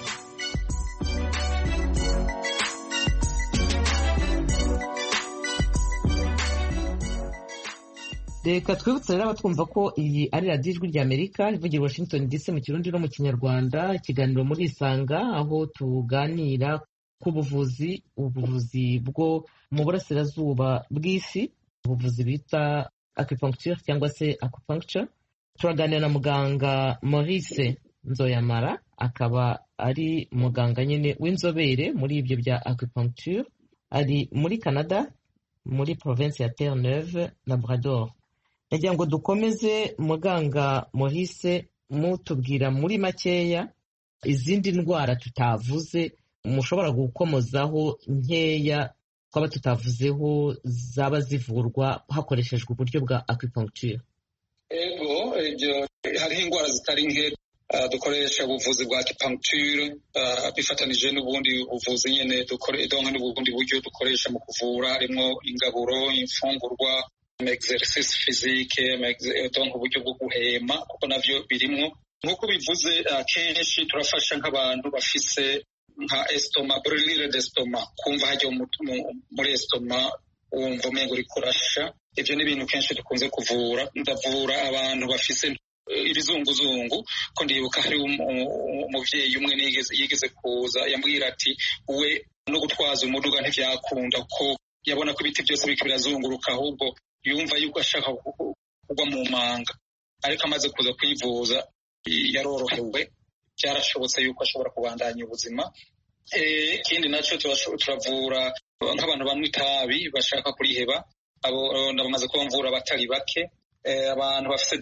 A: Reka twibutse rero abatwumva ko iyi ari radiyo ijwi rya Amerika ivugira Washington DC mu Kirundi no mu Kinyarwanda, ikiganiro muri Isanga aho tuganira ku ubuvuzi bwo mu burasirazuba bw'isi, ubuvuzi bita acupuncture cyangwa se acupuncture. Turaganira na muganga Maurice Nzoyamara, akaba ari muganga nyine w'inzobere muri ibyo bya acupuncture, ari muri Canada muri province ya Terre-Neuve Labrador. Nagira ngo dukomeze muganga Maurice mutubwira muri makeya izindi ndwara tutavuze mushobora gukomozaho nkeya twaba tutavuzeho zaba zivurwa hakoreshejwe uburyo bwa acupuncture.
C: Ego, hariho indwara zitari nke dukoresha ubuvuzi bwa acupuncture bifatanije n'ubundi buvuzi nyene donka n'ubundi buryo dukoresha mu kuvura, harimo ingaburo, imfungurwa, exercice physique, donc uburyo bwo guhema kuko navyo birimwo. Nk'uko bivuze kenshi turafasha nk'abantu bafise nka estoma, brûlure d'estoma, kumva hajya muri estoma wumva umengo uriko urasha. Ivyo ni ibintu kenshi dukunze kuvura. Ndavura abantu bafise ibizunguzungu, ko ndibuka hari umuvyeyi umwe yigeze kuza yambwira ati we no gutwaza umuduga ntivyakunda ko yabona ko ibiti byose biriko birazunguruka, ahubwo yumva yuko ashaka kugwa mu manga, ariko amaze kuza kwivuza yarorohewe, byarashobotse yuko ashobora kubandanya ubuzima. Ikindi naco turavura nk'abantu banywa itabi bashaka kuriheba, abo ndabamaze kubamvura batari bake. Abantu bafite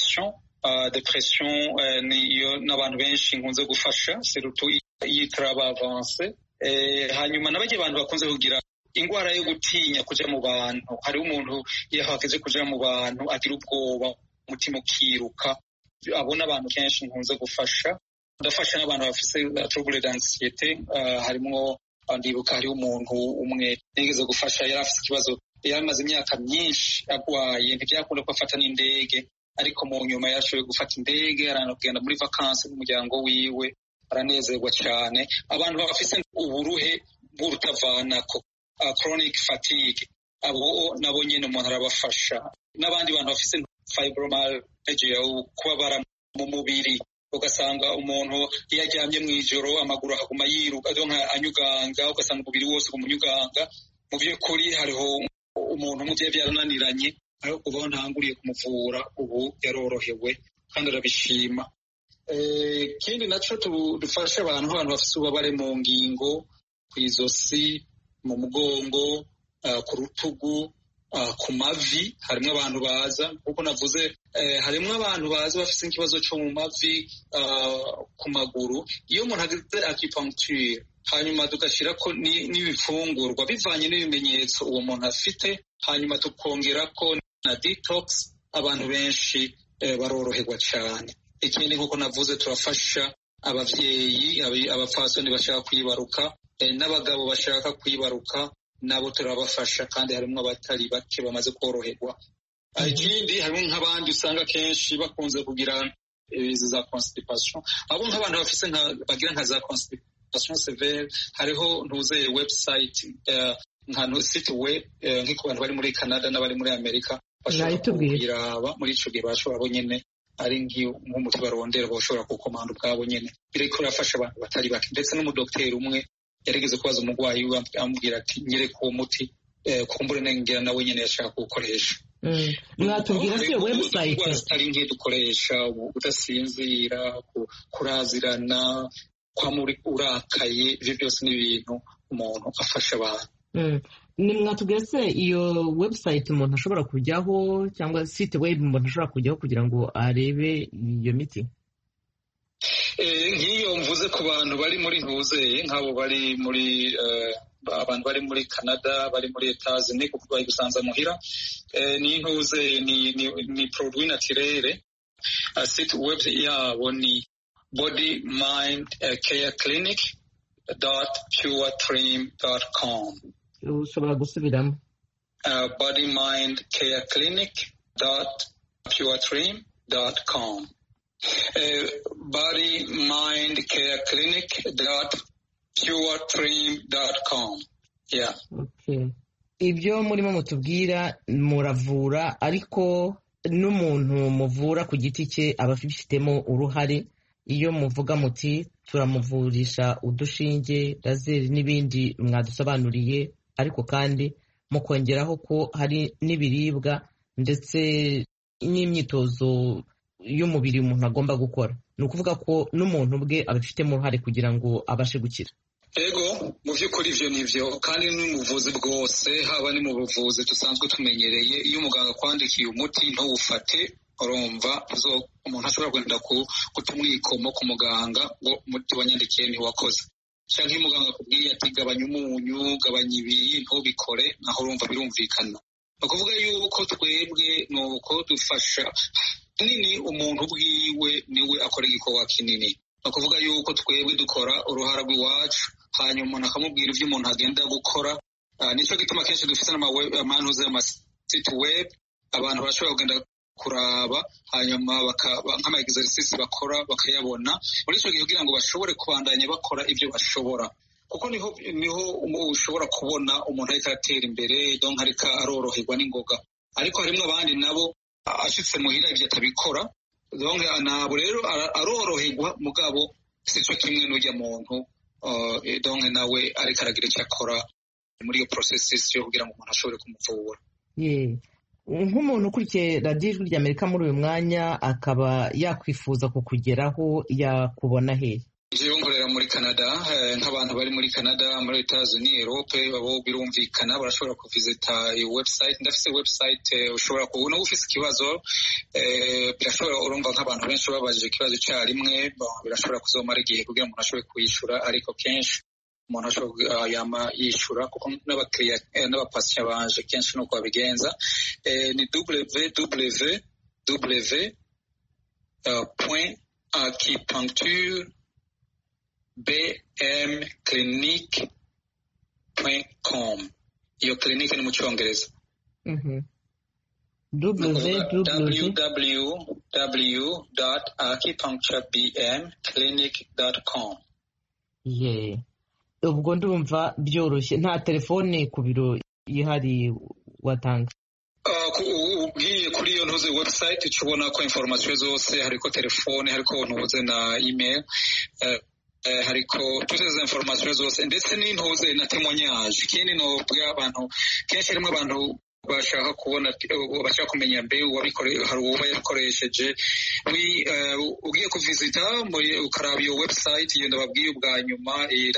C: depression niyo n'abantu benshi nkunze gufasha, surtout yitraba avance. Hanyuma n'abajye abantu bakunze kugira ingwara yo gutinya kuja mu bantu. Hari umuntu iyo hageze kuja mu bantu agira ubwoba, umutima ukiruka, abo n'abantu kenshi nkunze gufasha. Ndafasha n'abantu bafite trouble d'anxiété, harimo ndibuka hari umuntu umwe nigeze gufasha, yari afite ikibazo, yari amaze imyaka myinshi agwaye, ntibyakunda ko afata n'indege, ariko mu nyuma yarashoboye gufata indege aranagenda muri vacances n'umuryango wiwe, aranezerwa cyane. Abantu bafite uburuhe bw'urutavanako, chronic fatigue, abo nabo nyine umuntu arabafasha. N'abandi bantu bafite fibromyalgia, kubabara mu mubiri, ugasanga umuntu iyo aryamye mw'ijoro amaguru akaguma yiruka anyuganga, ugasanga umubiri wose umunyuganga. Mu by'ukuri hariho umuntu umuvyeyi byarananiranye, ariko kuvaho ntanguriye kumuvura ubu yarorohewe kandi arabishima. Ikindi naco dufasha abantu bafite ububabare mu ngingo, kw'izosi, mu mugongo, ku rutugu, ku mavi. Harimo abantu baza, kuko navuze harimo abantu baza bafite ikibazo cyo mu mavi, ku maguru. Iyo umuntu agize acupuncture hanyuma tugashyirako n'ibifungurwa bivanye n'ibimenyetso uwo muntu afite, hanyuma tukongerako na detox, abantu benshi baroroherwa cyane. Ikindi nk'uko navuze turafasha abavyeyi, abapfasoni bashaka kwibaruka, n'abagabo bashaka kwibaruka, nabo turabafasha, kandi harimo abatari bake bamaze koroherwa. Ikindi harimo nk'abandi usanga kenshi bakunze kugira izi za constipation, abo nk'abantu bafise bagira nka za constipation severe, hariho ntuzeye website nka site web nk'iko bantu bari muri Canada n'abari muri Amerika bashobora kubiraba. Muri ico gihe bashobora bo nyene ari nk'umuti barondera bashobora kukomanda ubwabo nyene. Biriko birafasha abantu batari bake, ndetse n'umudokiteri umwe yarigeze kubaza umurwayi we amubwira ati nyereka uwo muti, kumbure nengira nawe nyene yashaka kuwukoresha.
A: Mwatubwira se website
C: zitari nke dukoresha, udasinzira, kurazirana, kwa muri urakaye, ivyo byose n'ibintu umuntu afasha abantu.
A: Mwatubwira se iyo website umuntu ashobora kujyaho, cyangwa site web umuntu ashobora kujyaho kugira ngo arebe iyo miti?
C: nk'iyo mvuze ku bantu bari muri ntuzeye nk'abo bari muri abantu bari muri Canada bari muri Etats-Unis kuko bari gusanza muhira ni ntuzeye ni produit naturel. Site web yabo ni bodymindcareclinic.puretrim.com.
A: ushobora gusubiramo
C: bodymindcareclinic.puretrim.com. bodymindcareclinic.puretrim.com. Yeah.
A: Okay. Ibyo murimo mutubwira muravura ariko n'umuntu muvura ku giti cye aba afitemo uruhare. Iyo muvuga muti turamuvurisha udushinge lazeri n'ibindi mwadusobanuriye, ariko kandi mukongeraho ko hari n'ibiribwa ndetse n'imyitozo y'umubiri umuntu agomba gukora. Ni ukuvuga ko n'umuntu bwe abifitemo uruhare kugira ngo abashe gukira.
C: Ego mu by'ukuri ivyo nivyo kandi n'umuvuzi bwose haba ni mu buvuzi dusanzwe tumenyereye. Iyo umuganga kwandikiye umuti ntuwufate urumva umuntu ashobora kwenda kutumwikomo ku muganga ngo umuti wanyandikiye ntiwakoze, cyangwa iyo umuganga akubwiye ati gabanya umunyu gabanya ibi ntubikore, naho urumva birumvikana. Ni ukuvuga yuko twebwe ni uko dufasha nini umuntu bwiwe niwe akora igikorwa kinini. Ni ukuvuga yuko twebwe dukora uruhara rw'iwacu, hanyuma umuntu akamubwira ibyo umuntu agenda gukora. Nicyo gituma kenshi dufite n'amantuze y'amasite web abantu barashobora kugenda kuraba, hanyuma nk'ama exercice bakora bakayabona muri icyo gihe kugira ngo bashobore kubandanya bakora ibyo bashobora, kuko niho ushobora kubona umuntu ariko aratera imbere, donc ariko aroroherwa n'ingoga. Ariko harimo abandi nabo ashitse muhira ibyo atabikora, donc nabo rero aroroherwa mugabo sico kimwe n'ujya muntu donc nawe ariko aragira icyo akora muri iyo processes yo kugira ngo umuntu ashobore kumuvura.
A: Nk'umuntu ukurikiye radiyo ijwi ry'Amerika muri uyu mwanya akaba yakwifuza kukugeraho, yakubona he?
C: Jewe nkorera muri Canada, nk'abantu bari muri Canada, muri Etats-Unis, Europe, babo birumvikana barashobora kuvisita iyo website. Ndafise website ushobora kubona ufise ikibazo, birashobora urumva nk'abantu benshi babajije ikibazo cyarimwe, birashobora kuzomara igihe kugira umuntu ashobore kuyishura, ariko kenshi umuntu ashobora yama yishura kuko n'abakiriya n'abapasiya banje kenshi nuko babigenza. Ni www.acupuncturebmclinic.com. iyo clinique ni mu Cyongereza. www.acupuncturebmclinic.com.
A: Ubwo ndumva byoroshye, nta telefone ku biro ihari watanga?
C: Ugiye kuri iyo ntuze website ucubona ko information zose, hariko telefone, hariko ntuze na email, hariko tuze information zose ndetse n'intuze na témoignage. Ikindi no bwa abantu kenshi harimo abantu bashaka kubona bashaka kumenya mbe uwabikoreye hari uwo yakoresheje. Ugiye kuvisita ukaraba iyo website iyo ndababwiye ubwa nyuma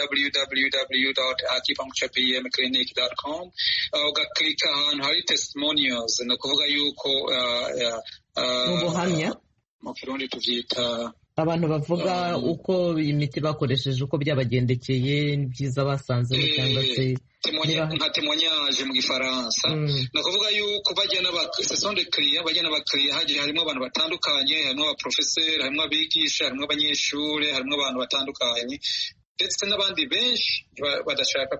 C: www.acupuncturebmclinic.com, ugaklika ahantu hari testimonials, ni ukuvuga yuko
A: ubuhamya
C: mu Kirundi tuvyita
A: abantu bavuga uko imiti bakoresheje uko byabagendekeye n'ibyiza basanzemo, cyangwa se
C: nka témoignage mu Gifaransa. Ni ukuvuga yuko bajya bajya n'abakiriya hagiye harimo abantu batandukanye, harimo abaprofeseri, harimo abigisha, harimo abanyeshuri, harimo abantu batandukanye ndetse n'abandi benshi badashaka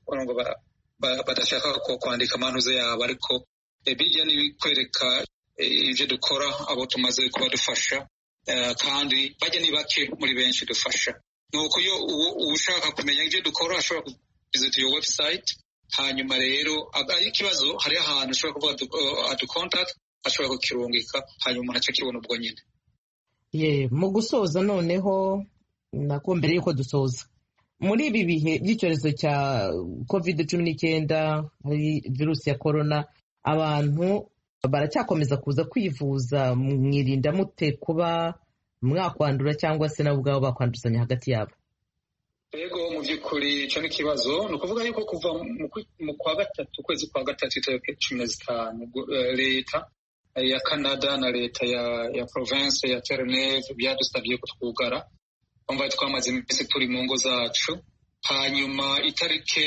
C: kwandika amantuze yabo, ariko bijya n'ibikwereka ibyo dukora abo tumaze kuba dufasha, kandi bajya ni bake muri benshi dufasha. Nuko iyo ushaka kumenya ibyo dukora ashobora kuvisit iyo website, hanyuma rero ari ikibazo hari ahantu ashobora kuvuga aducontact, ashobora kukirungika hanyuma umuntu akakibona ubwo nyine.
A: Mu gusoza noneho nako mbere yuko dusoza, muri ibi bihe by'icyorezo cya COVID-19 hari virusi ya corona, abantu baracyakomeza kuza kwivuza, mwirinda mute kuba mwakwandura cyangwa se nabo ubwabo bakwanduzanya hagati yabo?
C: Yego mu by'ukuri icyo ni ikibazo. Ni ukuvuga yuko kuva mu kwa gatatu, ukwezi kwa gatatu itariki 15 leta ya Canada na leta ya province ya Terre-Neuve byadusabye ko twugara bumva twamaze iminsi turi mu ngo zacu. Hanyuma itariki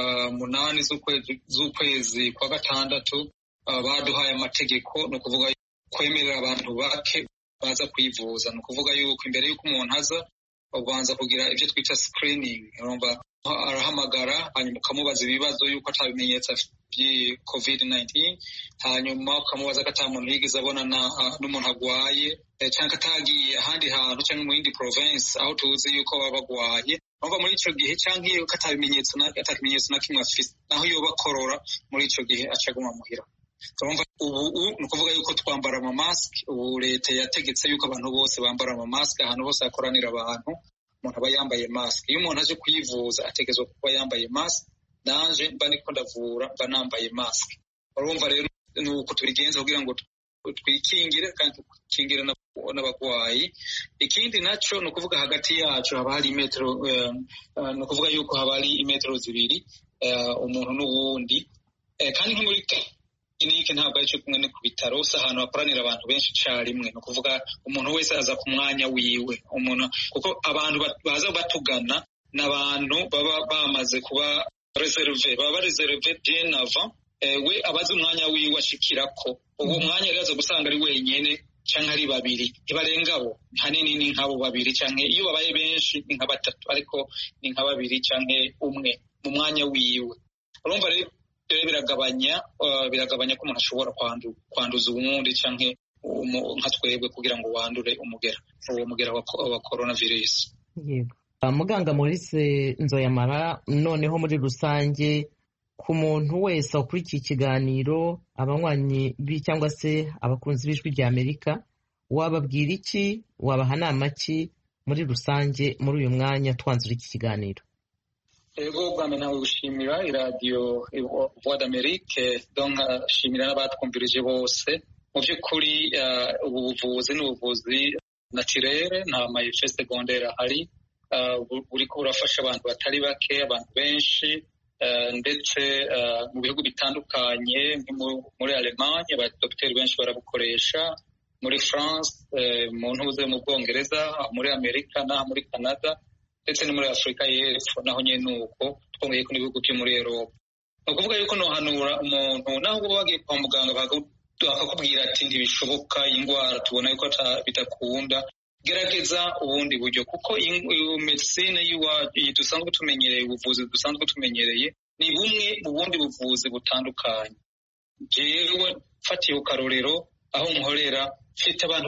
C: 8 z'ukwezi kwa gatandatu baduhaye amategeko, ni ukuvuga kwemerera abantu bake baza kwivuza. Ni ukuvuga yuko imbere y'uko umuntu aza ubanza kugira ibyo twita screening, urumva arahamagara hanyuma ukamubaza ibibazo yuko atabimenyetso by'iyi COVID-19, hanyuma ukamubaza ko ata muntu yigeze abonana n'umuntu agwaye cyangwa atagiye ahandi hantu cyangwa mu yindi province aho tuzi yuko baba bagwaye. Urumva muri ico gihe cyangwa iyo atakimenyetso na kimwe afise, naho yoba korora muri ico gihe acaguma muhira. Urumva ubu ni ukuvuga yuko twambara amamasike. Ubu leta yategetse yuko abantu bose bambara amamasike ahantu hose hakoranira abantu, umuntu aba yambaye masike. Iyo umuntu aje kwivuza ategezwa kuba yambaye masike. Nanje mba niko ndavura mba nambaye masike. Urumva rero ni uko tubigenza kugira ngo twikingire kandi tukingire n'abagwayi. Ikindi naco ni ukuvuga hagati yacu haba hari imetero, ni ukuvuga yuko haba hari imetero 2 umuntu n'uwundi, kandi nko muri kinike ntabwo ari cyo kumwe no ku bitaro, si ahantu hakoranira abantu benshi carimwe. Ni ukuvuga umuntu wese aza ku mwanya wiwe, kuko abantu baza batugana n'abantu baba bamaze kuba reserve, baba reserve bien avant we abazi umwanya wiwe ashikirako. Uwo mwanya rero aza gusanga ari wenyene canke ari babiri, ntibarengabo. Hanini ni nk'abo babiri canke iyo babaye benshi ni nka 3, ariko ni nka 2 canke 1 mu mwanya wiwe. Urumva rero biragabanya ko umuntu ashobora kwanduza uwundi canke nka twebwe kugira ngo wandure uwo mugera wa coronavirus.
A: Yego. Muganga Maurice Nzoyamara, noneho muri rusange ku muntu wese ukurikiye ikiganiro, abanywanyi cyangwa se abakunzi b'Ijwi rya Amerika, wababwira iki, wabaha nama ki muri rusange muri uyu mwanya twanzura iki kiganiro?
C: Ego bwa mbere nawe gushimira iradiyo Voix d'Amerique, donc shimira n'abatwumvirije bose. Mu by'ukuri ubu buvuzi ni ubuvuzi naturel, nta mayefet secondaire ahari, buriko burafasha abantu batari bake, abantu benshi, ndetse mu bihugu bitandukanye muri Allemagne abadokiteri benshi barabukoresha, muri France, mu ntuze mu Bwongereza, muri Amerika n'aha muri Canada, ndetse no muri Afurika y'Epfo naho nyene nuko, twongeye ko n'ibihugu byo muri Europe. Ni ukuvuga yuko nohanura umuntu naho uba wagiye kwa muganga bakakubwira ati ntibishoboka, indwara tubona yuko bidakunda, gerageza ubundi buryo, kuko medicine dusanzwe tumenyereye, ubuvuzi dusanzwe tumenyereye ni bumwe mu bundi buvuzi butandukanye. Jewe fatiye ukarorero aho nkorera, mfite abantu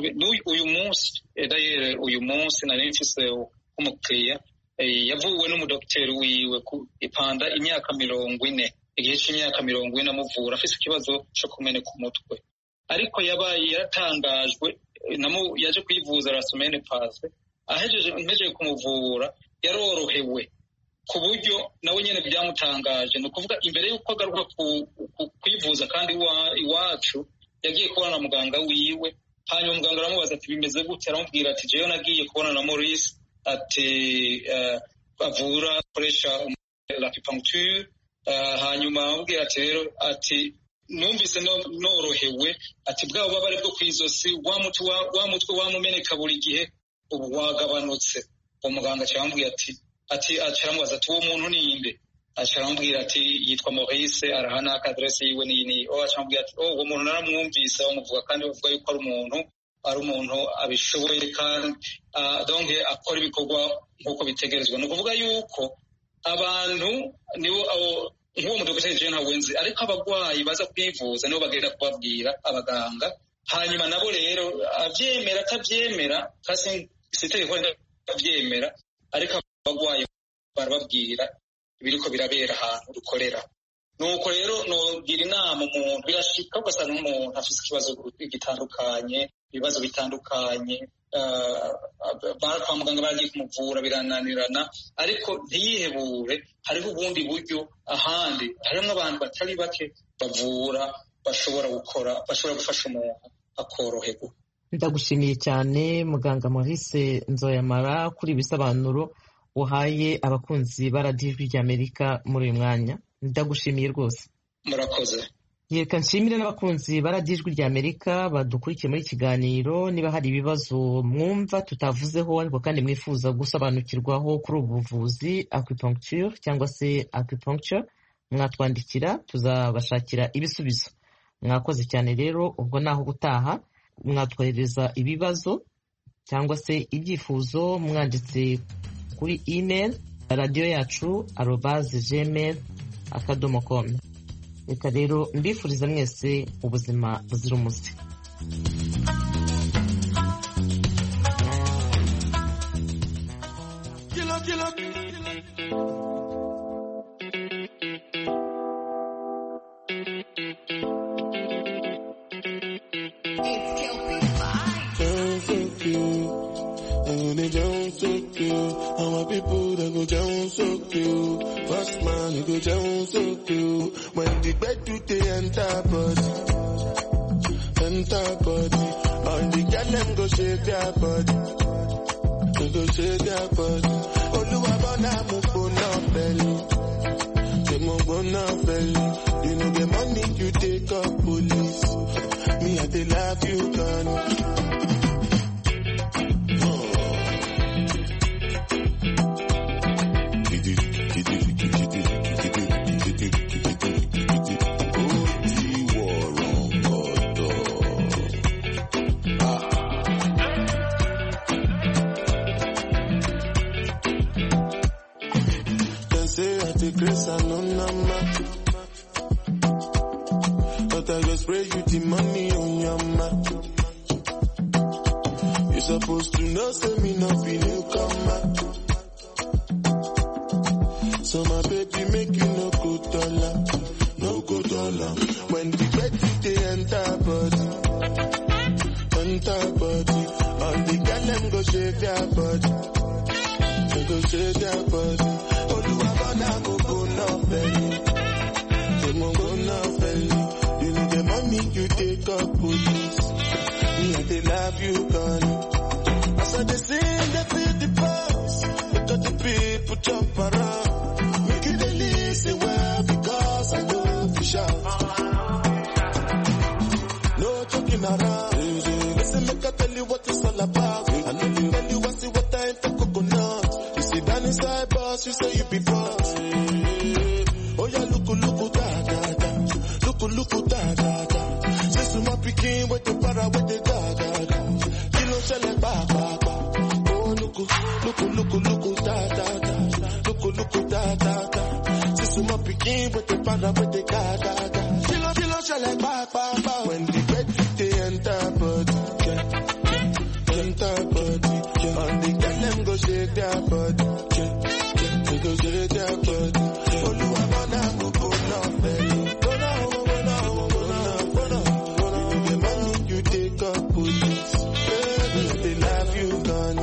C: uyu munsi nari mfise umukiriya yavuwe n'umudokiteri wiwe ipanda imyaka 40, igihe cy'imyaka 40 amuvura afise ikibazo cyo kumeneka umutwe, ariko yabaye yaratangajwe yaje kwivuza la semaine passée, ahejeje kumuvura yarorohewe ku buryo nawe nyene byamutangaje. Ni ukuvuga imbere y'uko agaruka kwivuza kandi iwacu yagiye kubona na muganga wiwe, hanyuma muganga aramubaza ati bimeze gute, aramubwira ati jewe nagiye kubona na Maurice, ati bavura akoresha l'acupuncture, hanyuma aramubwira ati rero ati numvise norohewe, ati bwabo babare bwo kwizosi wa mutwe wamumeneka buri gihe ubu wagabanutse. Umuganga aramubwira ati acamubaza ati uwo muntu ninde, acaramubwira ati yitwa Maurice, arahana adresse yiwe ni acaramubwira ati uwo muntu naramwumvise bamuvuga kandi bavuga yuko ari umuntu abishoboye kandi donc akora ibikorwa nk'uko bitegerezwa. Ni ukuvuga yuko abantu nibo nk'uwo mudokiteri jewe ntawenzi, ariko abagwayi baza kwivuza nibo bagenda kubabwira abaganga, hanyuma nabo rero avyemera atavyemera, kasi sitegeko ndavyemera, ariko abagwayi barababwira ibiriko birabera ahantu dukorera. Nuko rero nogira inama umuntu, birashika ugasanga umuntu afise ibibazo bitandukanye, kwa muganga baragiye kumuvura birananirana, ariko ntiyihebure, hariho ubundi buryo ahandi, harimwo abantu batari bake bavura bashobora gufasha umuntu akoroherwa.
A: Ndagushimiye cyane muganga Maurice Nzoyamara kuri ibisobanuro uhaye abakunzi ba radiyo Ijwi rya Amerika muri uyu mwanya. Ndagushimiye rwose.
C: Murakoze.
A: Reka nshimire n'abakunzi baradijwi rya Amerika badukurikiye muri kiganiro. Niba hari ibibazo mwumva tutavuzeho ariko kandi mwifuza gusobanukirwaho kuri ubu buvuzi acupuncture cyangwa se acupuncture, mwatwandikira tuzabashakira ibisubizo. Mwakoze cyane rero, ubwo naho gutaha mwatwohereza ibibazo cyangwa se ibyifuzo mwanditse kuri email radio.yacu@gmail.com. Reka rero mbifuriza mwese ubuzima buzira umuze.
I: People that go down so cute, first man you go down so cute. When the bed do they enter body, all the girl them go shake their body, they go shake their body. Oluwabona mo go na belly, they mo go na belly. You know the money you take up police, me I dey love you gone. Grace and no number, but I just pray you the money on your mouth. You supposed to know, say me not be newcomer. So my baby make you no go dollar, no go dollar. When the bed they enter body, all the girl them go shake their body, they go shake their body. Oluwabona go na belly, they mo go na belly. You know the money you take up police, me I dey love you gone. As I dey sing, they feel the pulse, because the people jump around. Make you dey listen well, because I know you shout. No joking around, listen make I tell you what it's all about. I know you tell you I see what I ain't for coconut. You sit down inside boss, you say you be boss. Oh yeah, look da da da, look da da da. Since my picking with the para with the da da da. Kilo shele ba ba ba. Oh look da da da, look da da da. Since my picking with the para with the da da da. Kilo shele ba ba ba. When the bed they enter body, all the girls them go shake their body, they go shake their body. Oluwabona mo go na belly, go na. The money you take up police, they love you gone.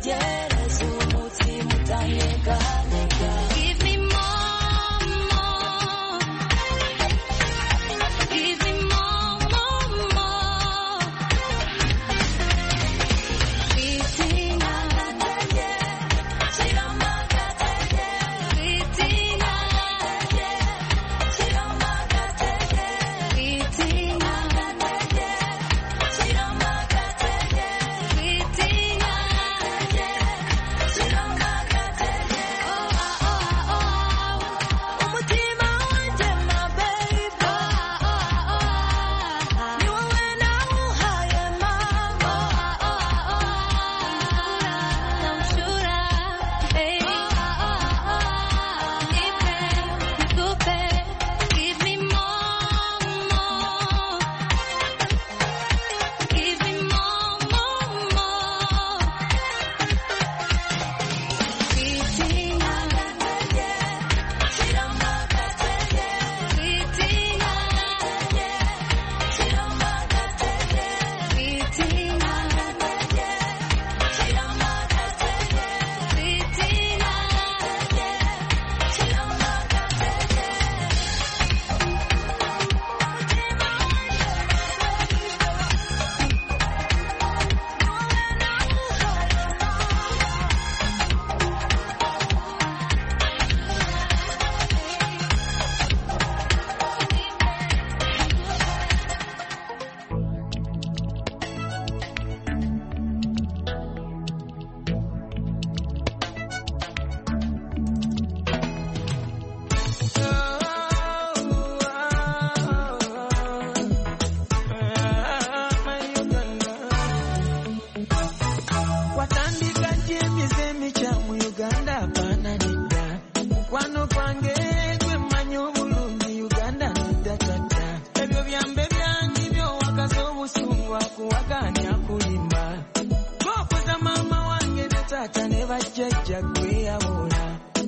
J: utegereze umutima utanyeganyega. Give me more, more. Give me more, more, more. Fitina, shirama katege. Fitina, shirama katege. Fitina, shirama katege. Fitina, shirama katege. Oh, oh, oh, umutima wanje my baby. Oh, oh, oh, ni wowe nawuhaye mama. Oh, oh, oh, namshura baby. Oh, oh, oh, nipe nikupe. Give me more, more. Give me more, more, more. Fitina, shirama katege. Fitina, shirama katege. Fitina, shirama katege. Fitina, shirama
K: watandika jemizemi kya mu Uganda apana nedda mukwano gwange gwe mmanyi obulungi Uganda nedda tata ebyo byambe byangi byowakaza obusungu akuwaganya kulimba gwokoza maama wange ne taata ne bajjajja gwe yabola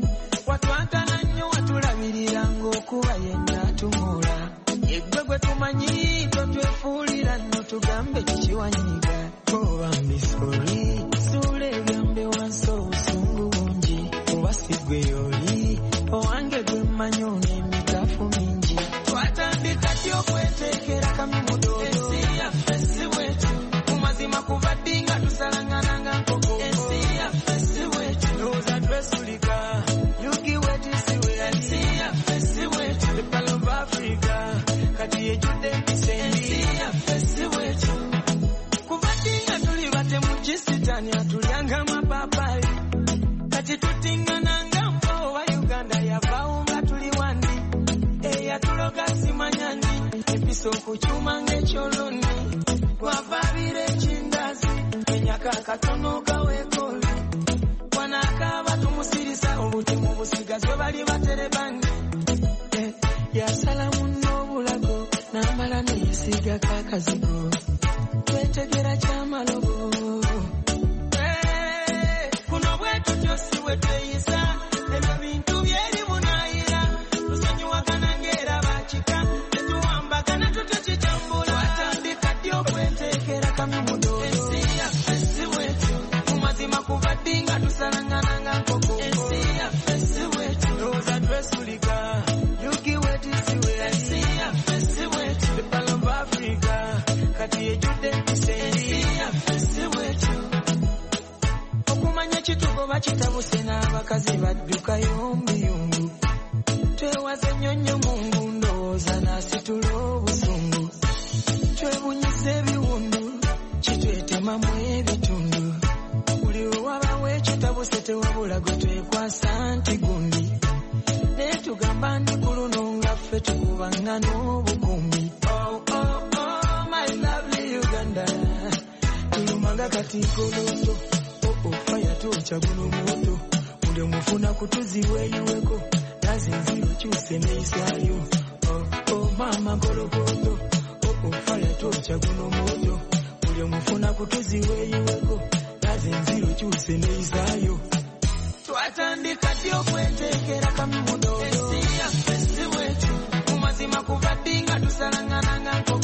K: watwagala nnyo watulabirira ng'okuba yenna atumula eggwe gwe tumanyi totwefuulira nno tugambe kikiwanyiga oba mbisoli suula ebyambe wansi obusungu bungi oba sigwe yoli owange gwe mmanyi n'emikaafu mingi twatandika ddi okweteekera kamimudo ensi yaffe si bwetu mu mazima kuva ddi nga tusalangananga nkoko ensi yaffe si bwetu lowooza twesulika yugi wetisiwe ensi yaffe si bwetu the Pearl of Africa kati ejjudde empisa ensi yaffe si bwetu kuva ddi nga tuli batemu kisitani atulyanga amapapaali kati tutingananga mpa oba Uganda yavaawo nga tuli wandi eyatuloga simanyani empisa okukyuma ng'ekyoloni gwavaabira ekindazi enyaka akatono gaweekoli wanaakaaba tumusirisa obutemu busigaze bali baterebani yasala munno obulago n'amala neyesiigako akazigo twetegera kyamalobo kuno bwetutyo si bwe tweyisa ebyo bintu byeri bunaayira tusonyiwagana ng'era bakika tetuwambagana tutekitambula watandika ddi okweteekera kamimudo ensi yaffe si bwetu mu mazima kuva ddi nga tusalangananga nkoko ensi yaffe si bwetu lowooza twesulika yugi wetisiwe ensi yaffe si bwetu the Pearl of Africa kati ejjudde empisa ensi yaffe si bwetu okumanya ekitugoba kitabuse n'abakazi baddukayo mbuyungu twewaze ennyonnyo mungu ndowooza n'asitula obusungu twebunyiza ebiwundu kitwetemamu ebitundu buli wewabawo ekitabuse tewabula gwe twekwasa nti gundi naye tugamba ndi ku luno nga ffe tukubanga n'obukumbi oh, oh, oh, my lovely Uganda tulumanga katikoloso faya tocha guno moto ule mufuna kutuziweyiweko nazinziro kyuse neisayo oh mama gologoto faya tocha guno moto ule mufuna kutuziweyiweko nazinziro kyuse neisayo twatandika ddi okweteekera kamimudo ensi yaffe si bwetu mu mazima kuva ddi nga tusalangananga nkoko